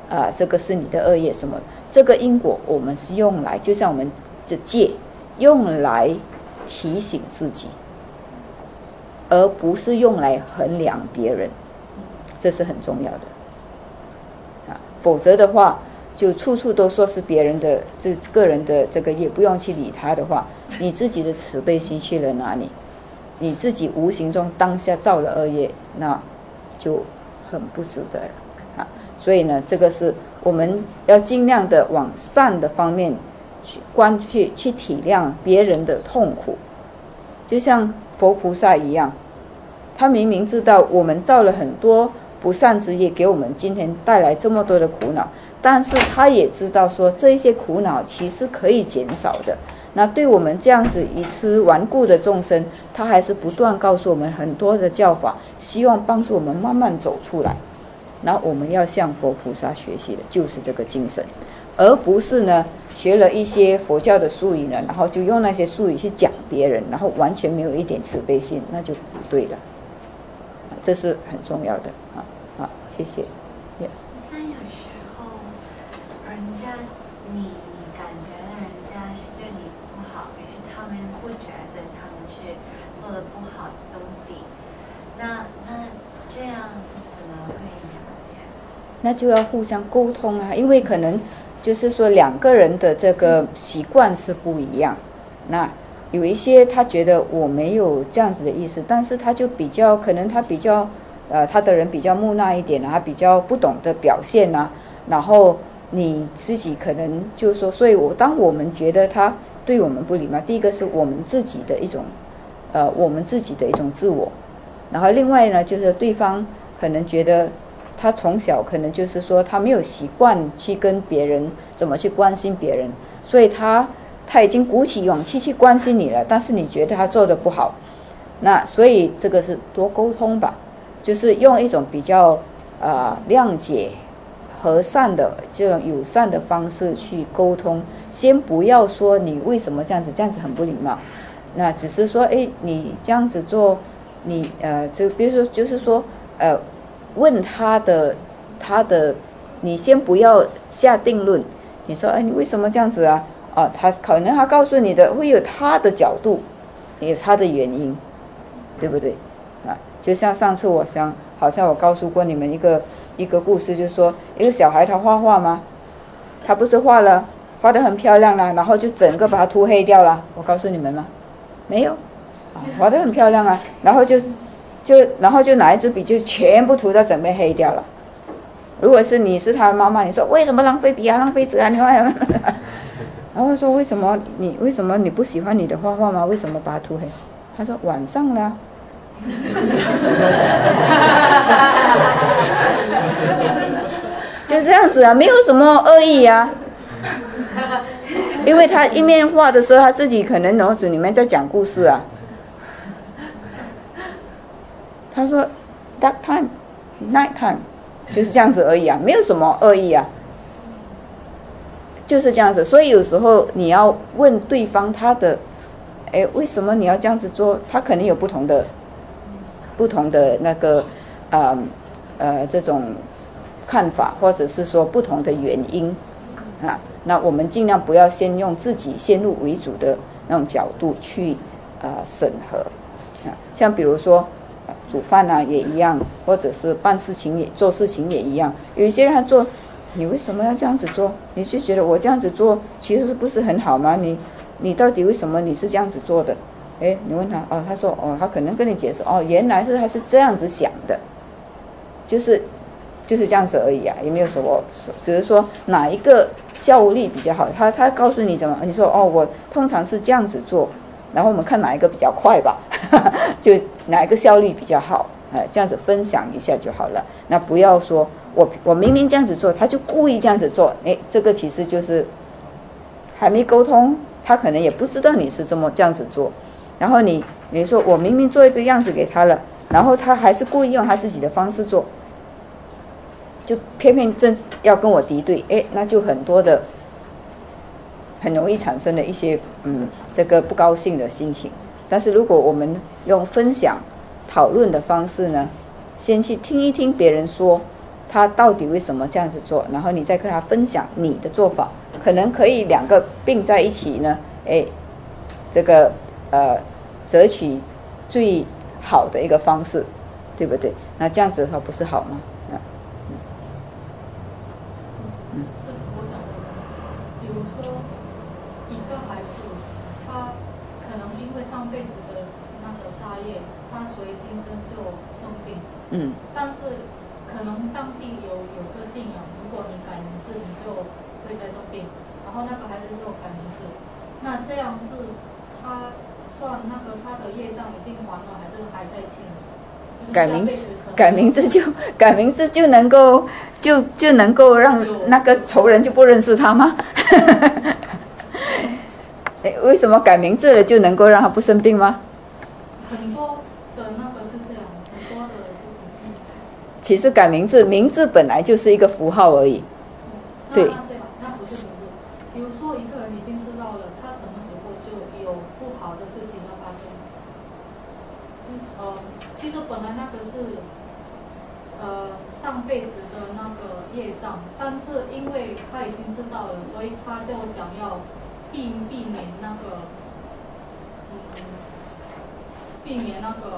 啊、呃，这个是你的恶业什么？这个因果我们是用来，就像我们的戒，用来提醒自己，而不是用来衡量别人，这是很重要的啊。否则的话，就处处都说是别人的这个人的这个业，不用去理他的话，你自己的慈悲心去了哪里？你自己无形中当下造了恶业，那就很不值得了啊。所以呢，这个是我们要尽量的往善的方面去关去去体谅别人的痛苦，就像佛菩萨一样，他明明知道我们造了很多不善之业，给我们今天带来这么多的苦恼，但是他也知道说这一些苦恼其实可以减少的。那对我们这样子一痴顽固的众生，他还是不断告诉我们很多的教法，希望帮助我们慢慢走出来。然后我们要向佛菩萨学习的就是这个精神，而不是呢学了一些佛教的术语呢，然后就用那些术语去讲别人，然后完全没有一点慈悲心，那就不对了。这是很重要的啊！好，谢谢。
那有时候人家你你感觉到人家是对你不好，可是他们不觉得他们是做的不好的东西，那那这样怎么会了解？
那就要互相沟通啊，因为可能就是说两个人的这个习惯是不一样，那有一些他觉得我没有这样子的意思，但是他就比较可能他比较呃他的人比较木讷一点啊，他比较不懂得表现啊，然后你自己可能就是说，所以我当我们觉得他对我们不礼貌，第一个是我们自己的一种呃我们自己的一种自我，然后另外呢就是对方可能觉得他从小可能就是说他没有习惯去跟别人怎么去关心别人，所以他他已经鼓起勇气去关心你了，但是你觉得他做得不好，那所以这个是多沟通吧，就是用一种比较呃谅解和善的这种友善的方式去沟通，先不要说你为什么这样子，这样子很不礼貌，那只是说哎你这样子做，你呃就比如说就是说呃问他的他的，你先不要下定论，你说哎你为什么这样子啊？啊，他可能他告诉你的会有他的角度，也有他的原因，对不对？啊，就像上次我想，好像我告诉过你们一个一个故事，就是说一个小孩他画画吗？他不是画了，画得很漂亮了，然后就整个把它涂黑掉了。我告诉你们吗？没有，啊，画得很漂亮啊，然后就就然后就拿一支笔就全部涂到整边黑掉了。如果是你是他的妈妈，你说为什么浪费笔啊，浪费纸啊？你看。然后说为什么你为什么你不喜欢你的画画吗？为什么把它涂黑？他说晚上了。就这样子啊，没有什么恶意啊。因为他一面画的时候，他自己可能脑子里面在讲故事啊。他说 dark time night time 就是这样子而已啊，没有什么恶意啊。就是这样子，所以有时候你要问对方他的，哎，为什么你要这样子做？他肯定有不同的、不同的那个，呃呃这种看法，或者是说不同的原因啊。那我们尽量不要先用自己先入为主的那种角度去啊、呃、审核啊。像比如说煮饭啊也一样，或者是办事情也做事情也一样，有一些人他做。你为什么要这样子做？你是觉得我这样子做其实不是很好吗？你你到底为什么你是这样子做的？诶，你问他哦，他说哦，他可能跟你解释哦，原来是他是这样子想的，就是就是这样子而已啊，也没有什么，只是说哪一个效率比较好。他他告诉你怎么，你说哦，我通常是这样子做，然后我们看哪一个比较快吧，就哪一个效率比较好，哎，这样子分享一下就好了。那不要说。我我明明这样子做，他就故意这样子做，哎，这个其实就是还没沟通，他可能也不知道你是这么这样子做。然后你你说我明明做一个样子给他了，然后他还是故意用他自己的方式做，就偏偏正要跟我敌对，哎，那就很多的很容易产生的一些嗯这个不高兴的心情。但是如果我们用分享讨论的方式呢，先去听一听别人说。 他到底为什么这样子做，然后你再跟他分享你的做法，可能可以两个并在一起呢，哎，这个呃择取最好的一个方式，对不对？那这样子的话不是好吗？啊，
嗯，这我想问，比如说一个孩子，他可能因为上辈子的那个杀业，他所以今生就生病，
嗯，
但是可能当地有有个信仰，如果你改名字，你就会再生病，然后那个孩子就改名字，那这样是他算那个他的业障已经还了，还是还在欠？
改名字，改名字就改名字就能够就就能够让那个仇人就不认识他吗？为什么改名字了就能够让他不生病吗？
很多的那个是这样，很多的事情。
其实改名字，名字本来就是一个符号而已。
嗯、
对。
那这样，那不是名字。比如说一个人已经知道了，他什么时候就有不好的事情要发生。嗯，呃，其实本来那个是，呃，上辈子的那个业障，但是因为他已经知道了，所以他就想要避避免那个，嗯，避免那个。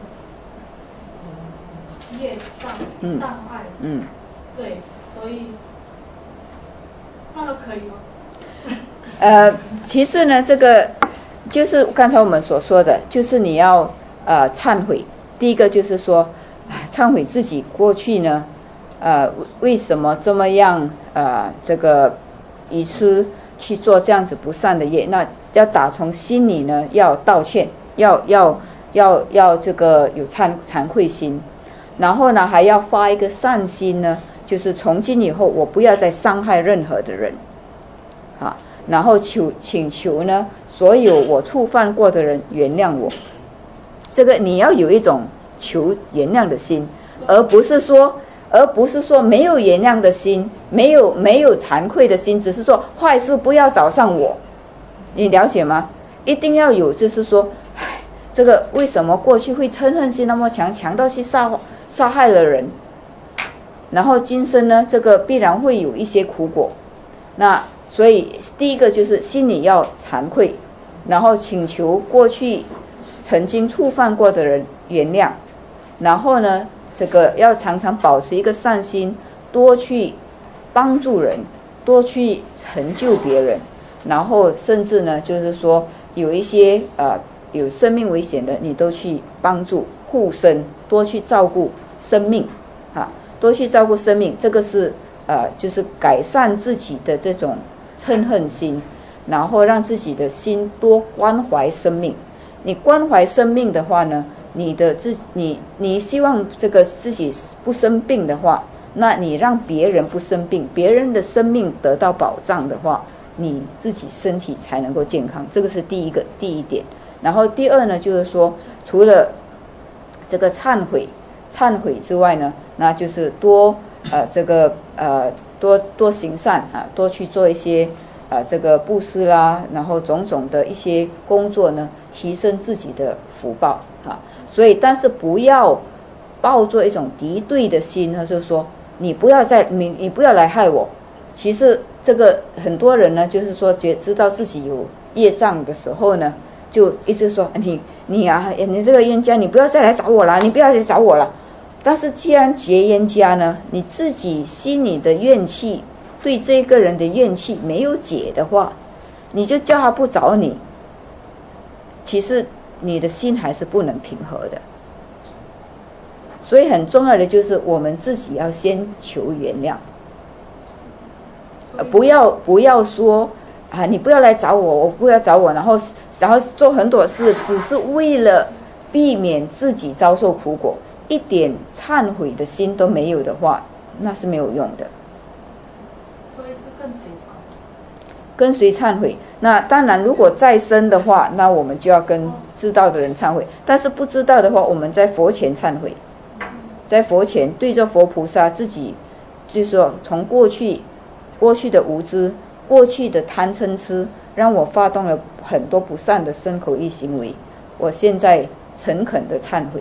业障障碍，
嗯，
对，所以那个可以吗？
呃，其实呢，这个就是刚才我们所说的，就是你要呃忏悔。第一个就是说，忏悔自己过去呢，呃，为什么这么样呃这个以此去做这样子不善的业？那要打从心里呢，要道歉，要要要要这个有忏惭愧心。然后呢，还要发一个善心呢，就是从今以后我不要再伤害任何的人，啊，然后求请求呢，所有我触犯过的人原谅我。这个你要有一种求原谅的心，而不是说，而不是说没有原谅的心，没有没有惭愧的心，只是说坏事不要找上我，你了解吗？一定要有，就是说，唉，这个为什么过去会嗔恨心那么强，强到去杀杀害了人，然后今生呢，这个必然会有一些苦果。那所以第一个就是心里要惭愧，然后请求过去曾经触犯过的人原谅，然后呢，这个要常常保持一个善心，多去帮助人，多去成就别人，然后甚至呢，就是说有一些呃有生命危险的，你都去帮助护身，多去照顾生命，啊，多去照顾生命，这个是呃，就是改善自己的这种嗔恨心，然后让自己的心多关怀生命。你关怀生命的话呢，你的自你你希望这个自己不生病的话，那你让别人不生病，别人的生命得到保障的话，你自己身体才能够健康，这个是第一个第一点。然后第二呢，就是说除了这个忏悔忏悔之外呢，那就是多呃这个呃多多行善啊，多去做一些呃这个布施啦，然后种种的一些工作呢，提升自己的福报啊。所以但是不要抱着一种敌对的心，他就是说你不要再你你不要来害我。其实这个很多人呢，就是说觉知道自己有业障的时候呢，就一直说你你啊，你这个冤家，你不要再来找我了，你不要来找我了。但是既然结冤家呢，你自己心里的怨气，对这个人的怨气没有解的话，你就叫他不找你，其实你的心还是不能平和的。所以很重要的就是我们自己要先求原谅，不要不要说啊，你不要来找我，我不要找我，然后然后做很多事，只是为了避免自己遭受苦果，一点忏悔的心都没有的话，那是没有用的。
所以是跟谁忏悔？
跟谁忏悔？那当然，如果再生的话，那我们就要跟知道的人忏悔；但是不知道的话，我们在佛前忏悔，在佛前对着佛菩萨自己，就是说从过去过去的无知，过去的贪嗔痴，让我发动了很多不善的身口意行为，我现在诚恳的忏悔，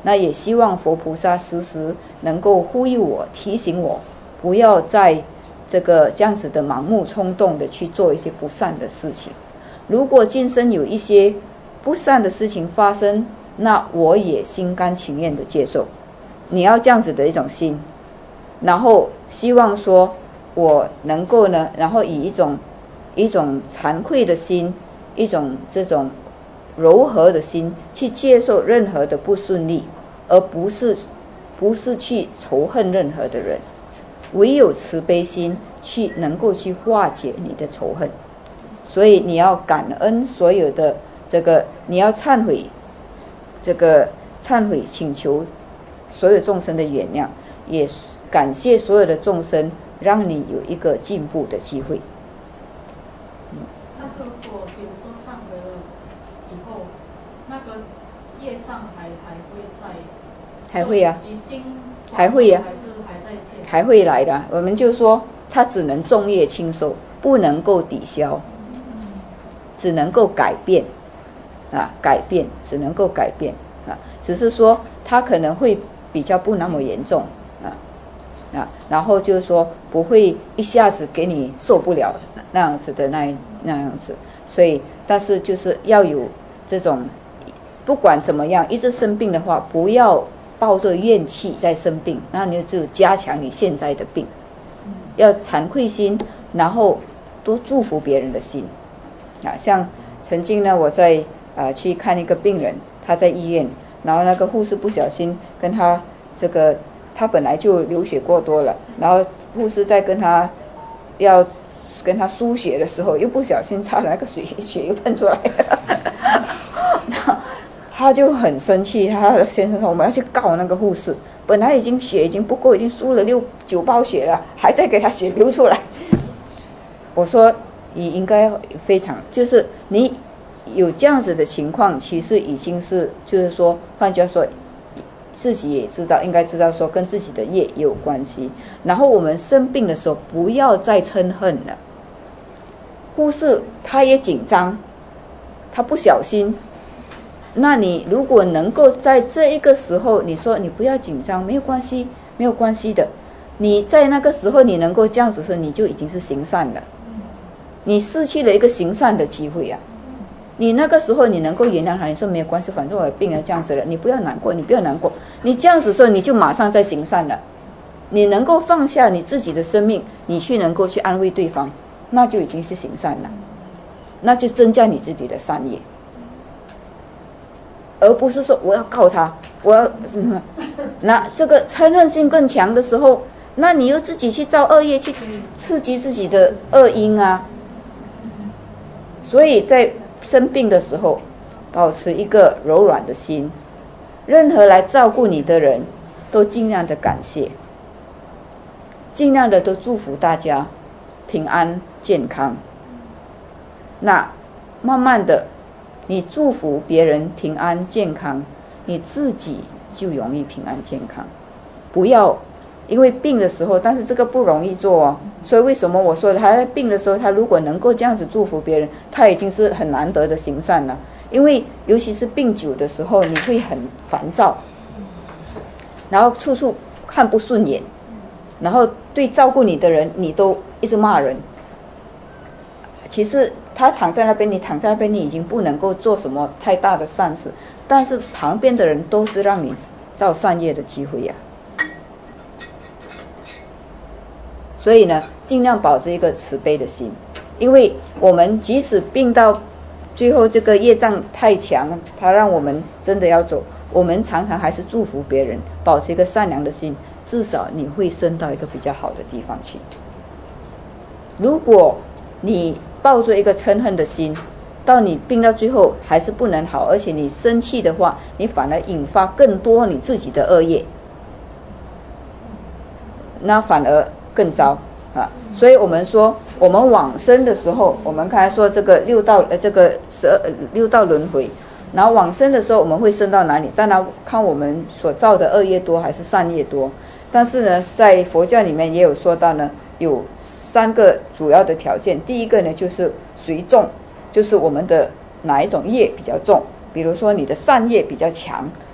那也希望佛菩萨时时能够呼吁我，提醒我，不要在这个这样子的盲目冲动的去做一些不善的事情。如果今生有一些不善的事情发生，那我也心甘情愿的接受。你要这样子的一种心，然后希望说我能够呢，然后以一种一种惭愧的心，一种这种柔和的心去接受任何的不顺利，而不是不是去仇恨任何的人。唯有慈悲心去能够去化解你的仇恨。所以你要感恩所有的这个，你要忏悔，这个忏悔请求所有众生的原谅，也感谢所有的众生，让你有一个进步的机会。
那如果比如说忏悔了以后，那个业障还还会在？
还会啊，
已经
还会呀、啊，
还是还在欠？
还会来的。我们就说，它只能重业轻受，不能够抵消，只能够改变啊，改变，只能够改变啊。只是说，它可能会比较不那么严重啊啊，然后就是说不会一下子给你受不了那样子的那那样子。所以，但是就是要有这种，不管怎么样，一直生病的话，不要抱着怨气在生病，那你就加强你现在的病。要惭愧心，然后多祝福别人的心啊。像曾经呢，我在呃去看一个病人，他在医院，然后那个护士不小心跟他这个，他本来就流血过多了，然后护士在跟他要跟他输血的时候，又不小心擦了那个水，血又喷出来了。他就很生气，他的先生说我们要去告那个护士，本来已经血已经不够，已经输了六九包血了，还在给他血流出来。我说你应该非常，就是你有这样子的情况，其实已经是就是说，换句话说，自己也知道，应该知道说跟自己的业也有关系。然后我们生病的时候，不要再嗔恨了。护士他也紧张，他不小心。那你如果能够在这一个时候，你说你不要紧张，没有关系，没有关系的。你在那个时候你能够这样子说，你就已经是行善了。你失去了一个行善的机会啊！你那个时候你能够原谅他，你说没有关系，反正我的病人这样子了，你不要难过，你不要难过。你这样子说，你就马上在行善了。你能够放下你自己的生命，你去能够去安慰对方，那就已经是行善了，那就增加你自己的善业。而不是说我要告他，我要那这个嗔恨性更强的时候，那你又自己去造恶业，去刺激自己的恶因啊。所以在生病的时候，保持一个柔软的心，任何来照顾你的人都尽量的感谢，尽量的都祝福大家平安健康。那慢慢的你祝福别人平安健康，你自己就容易平安健康。不要因为病的时候，但是这个不容易做哦。所以为什么我说他在病的时候，他如果能够这样子祝福别人，他已经是很难得的行善了。因为尤其是病久的时候，你会很烦躁，然后处处看不顺眼，然后对照顾你的人你都一直骂人。其实他躺在那边，你躺在那边，你已经不能够做什么太大的善事，但是旁边的人都是让你造善业的机会呀、啊。所以呢，尽量保持一个慈悲的心，因为我们即使病到最后这个业障太强，它让我们真的要走，我们常常还是祝福别人，保持一个善良的心，至少你会升到一个比较好的地方去。如果你抱着一个嗔恨的心，到你病到最后还是不能好，而且你生气的话，你反而引发更多你自己的恶业，那反而更糟啊！所以我们说，我们往生的时候，我们刚才说这个六道呃这个十二六道轮回，然后往生的时候我们会升到哪里？当然看我们所造的恶业多还是善业多。但是呢，在佛教里面也有说到呢，有三个主要的条件。第一个呢，就是随重，就是我们的哪一种业比较重。比如说你的善业比较强，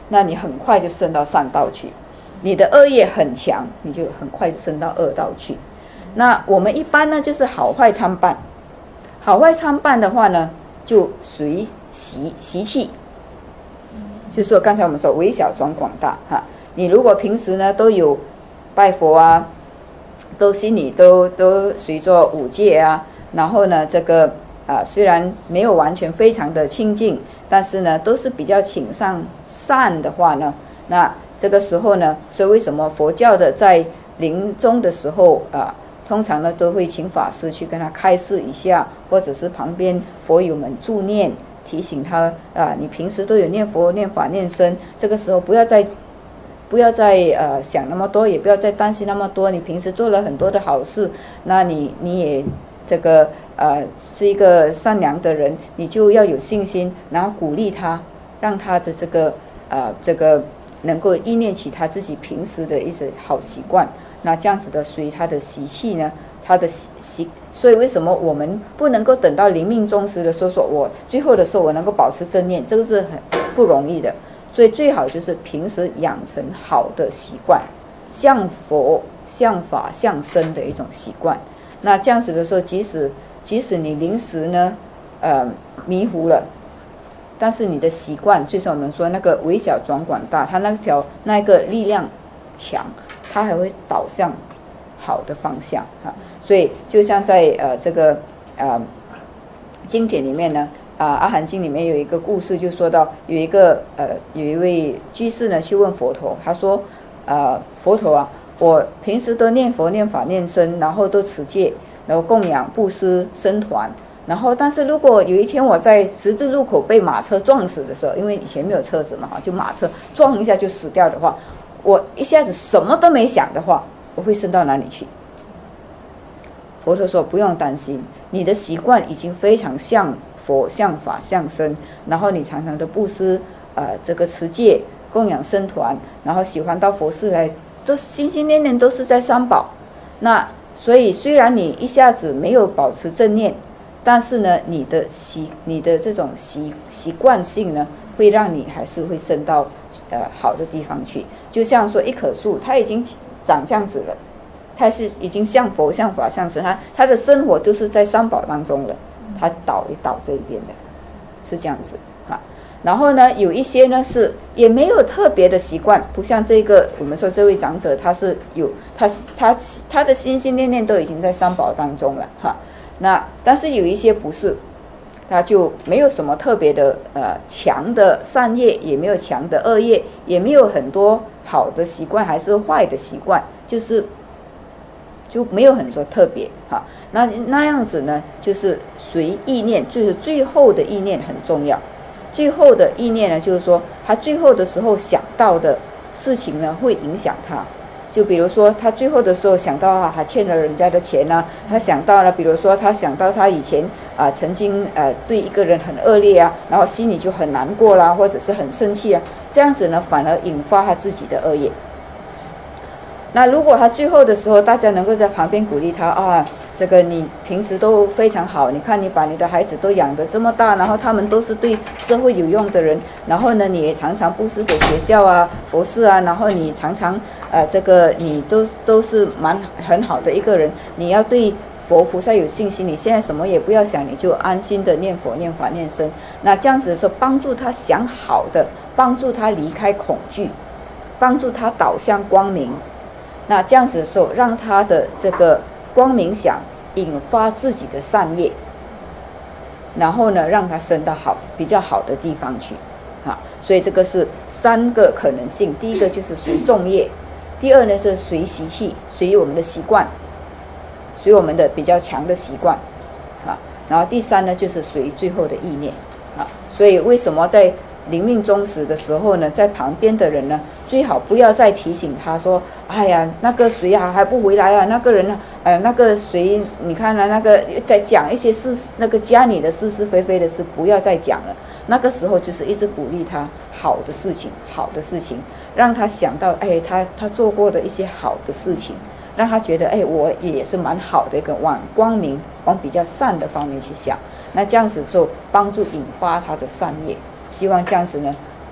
那你很快就升到善道去；你的恶业很强，你就很快就升到恶道去。那我们一般呢，就是好坏参半。好坏参半的话呢，就随习习气。就是说刚才我们说微小转广大哈，你如果平时呢都有拜佛啊，都心里都都随着五戒啊，然后呢这个啊虽然没有完全非常的清净，但是呢都是比较倾向善的话呢，那这个时候呢，所以为什么佛教的在临终的时候啊，通常呢都会请法师去跟他开示一下，或者是旁边佛友们助念。提醒他啊，你平时都有念佛、念法、念僧，这个时候不要再不要再呃想那么多，也不要再担心那么多。你平时做了很多的好事，那你你也这个呃是一个善良的人，你就要有信心，然后鼓励他，让他的这个呃这个能够依念起他自己平时的一些好习惯，那这样子的随他的习气呢。他的习，所以为什么我们不能够等到临命终时的时候，说我最后的时候我能够保持正念，这个是很不容易的。所以最好就是平时养成好的习惯，向佛、向法、向僧的一种习惯。那这样子的时候，即使即使你临时呢，呃迷糊了，但是你的习惯，就像我们说那个微小转广大，它那条那个力量强，它还会导向好的方向哈。所以就像在呃这个呃经典里面呢，啊阿含经里面有一个故事，就说到有一个呃有一位居士呢去问佛陀，他说呃佛陀啊，我平时都念佛、念法、念僧，然后都持戒，然后供养、布施、僧团，然后但是如果有一天我在十字路口被马车撞死的时候，因为以前没有车子嘛哈，就马车撞一下就死掉的话，我一下子什么都没想的话，我会升到哪里去？佛陀说不用担心，你的习惯已经非常像佛、像法、像僧，然后你常常的布施，呃，这个持戒、供养僧团，然后喜欢到佛寺来，都心心念念都是在三宝。那所以虽然你一下子没有保持正念，但是呢，你的习、你的这种习习惯性呢，会让你还是会升到呃好的地方去。就像说一棵树，它已经长这样子了。他是已经像佛、像法、像僧，他他的生活都是在三宝当中了，他倒一倒这一边的，是这样子啊。然后呢，有一些呢是也没有特别的习惯，不像这个我们说这位长者，他是有他他他的心心念念都已经在三宝当中了哈。那但是有一些不是，他就没有什么特别的呃强的善业，也没有强的恶业，也没有很多好的习惯还是坏的习惯，就是。就没有很说特别哈，那那样子呢，就是随意念，就是最后的意念很重要。最后的意念呢，就是说他最后的时候想到的事情呢，会影响他。就比如说他最后的时候想到啊，他欠了人家的钱啊，他想到了，比如说他想到他以前啊、呃、曾经呃对一个人很恶劣啊，然后心里就很难过啦，或者是很生气啊，这样子呢，反而引发他自己的恶业。那如果他最后的时候，大家能够在旁边鼓励他啊，这个你平时都非常好，你看你把你的孩子都养得这么大，然后他们都是对社会有用的人，然后呢，你也常常布施给学校啊、佛寺啊，然后你常常呃，这个你都都是蛮很好的一个人，你要对佛菩萨有信心，你现在什么也不要想，你就安心的念佛、念法、念僧。那这样子的时候，帮助他想好的，帮助他离开恐惧，帮助他导向光明。那这样子的时候，让他的这个光明想引发自己的善业，然后呢，让他升到好比较好的地方去，啊，所以这个是三个可能性。第一个就是随众业，第二呢是随习气，随我们的习惯，随我们的比较强的习惯，啊，然后第三呢就是随最后的意念，啊，所以为什么在临命终时的时候呢，在旁边的人呢，最好不要再提醒他说，哎呀，那个谁啊还不回来啊，那个人呢，呃，那个谁，你看啊，那个在讲一些是那个家里的是是非非的事，不要再讲了。那个时候就是一直鼓励他好的事情，好的事情，让他想到，哎，他他做过的一些好的事情，让他觉得，哎，我也是蛮好的一个，往光明、往比较善的方面去想。那这样子就帮助引发他的善业。希望这样子呢，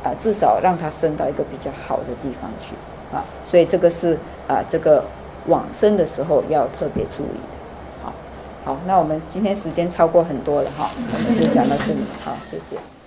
啊，至少让他升到一个比较好的地方去啊。所以这个是啊，这个往生的时候要特别注意的。好，好，那我们今天时间超过很多了哈，我们就讲到这里，好，谢谢。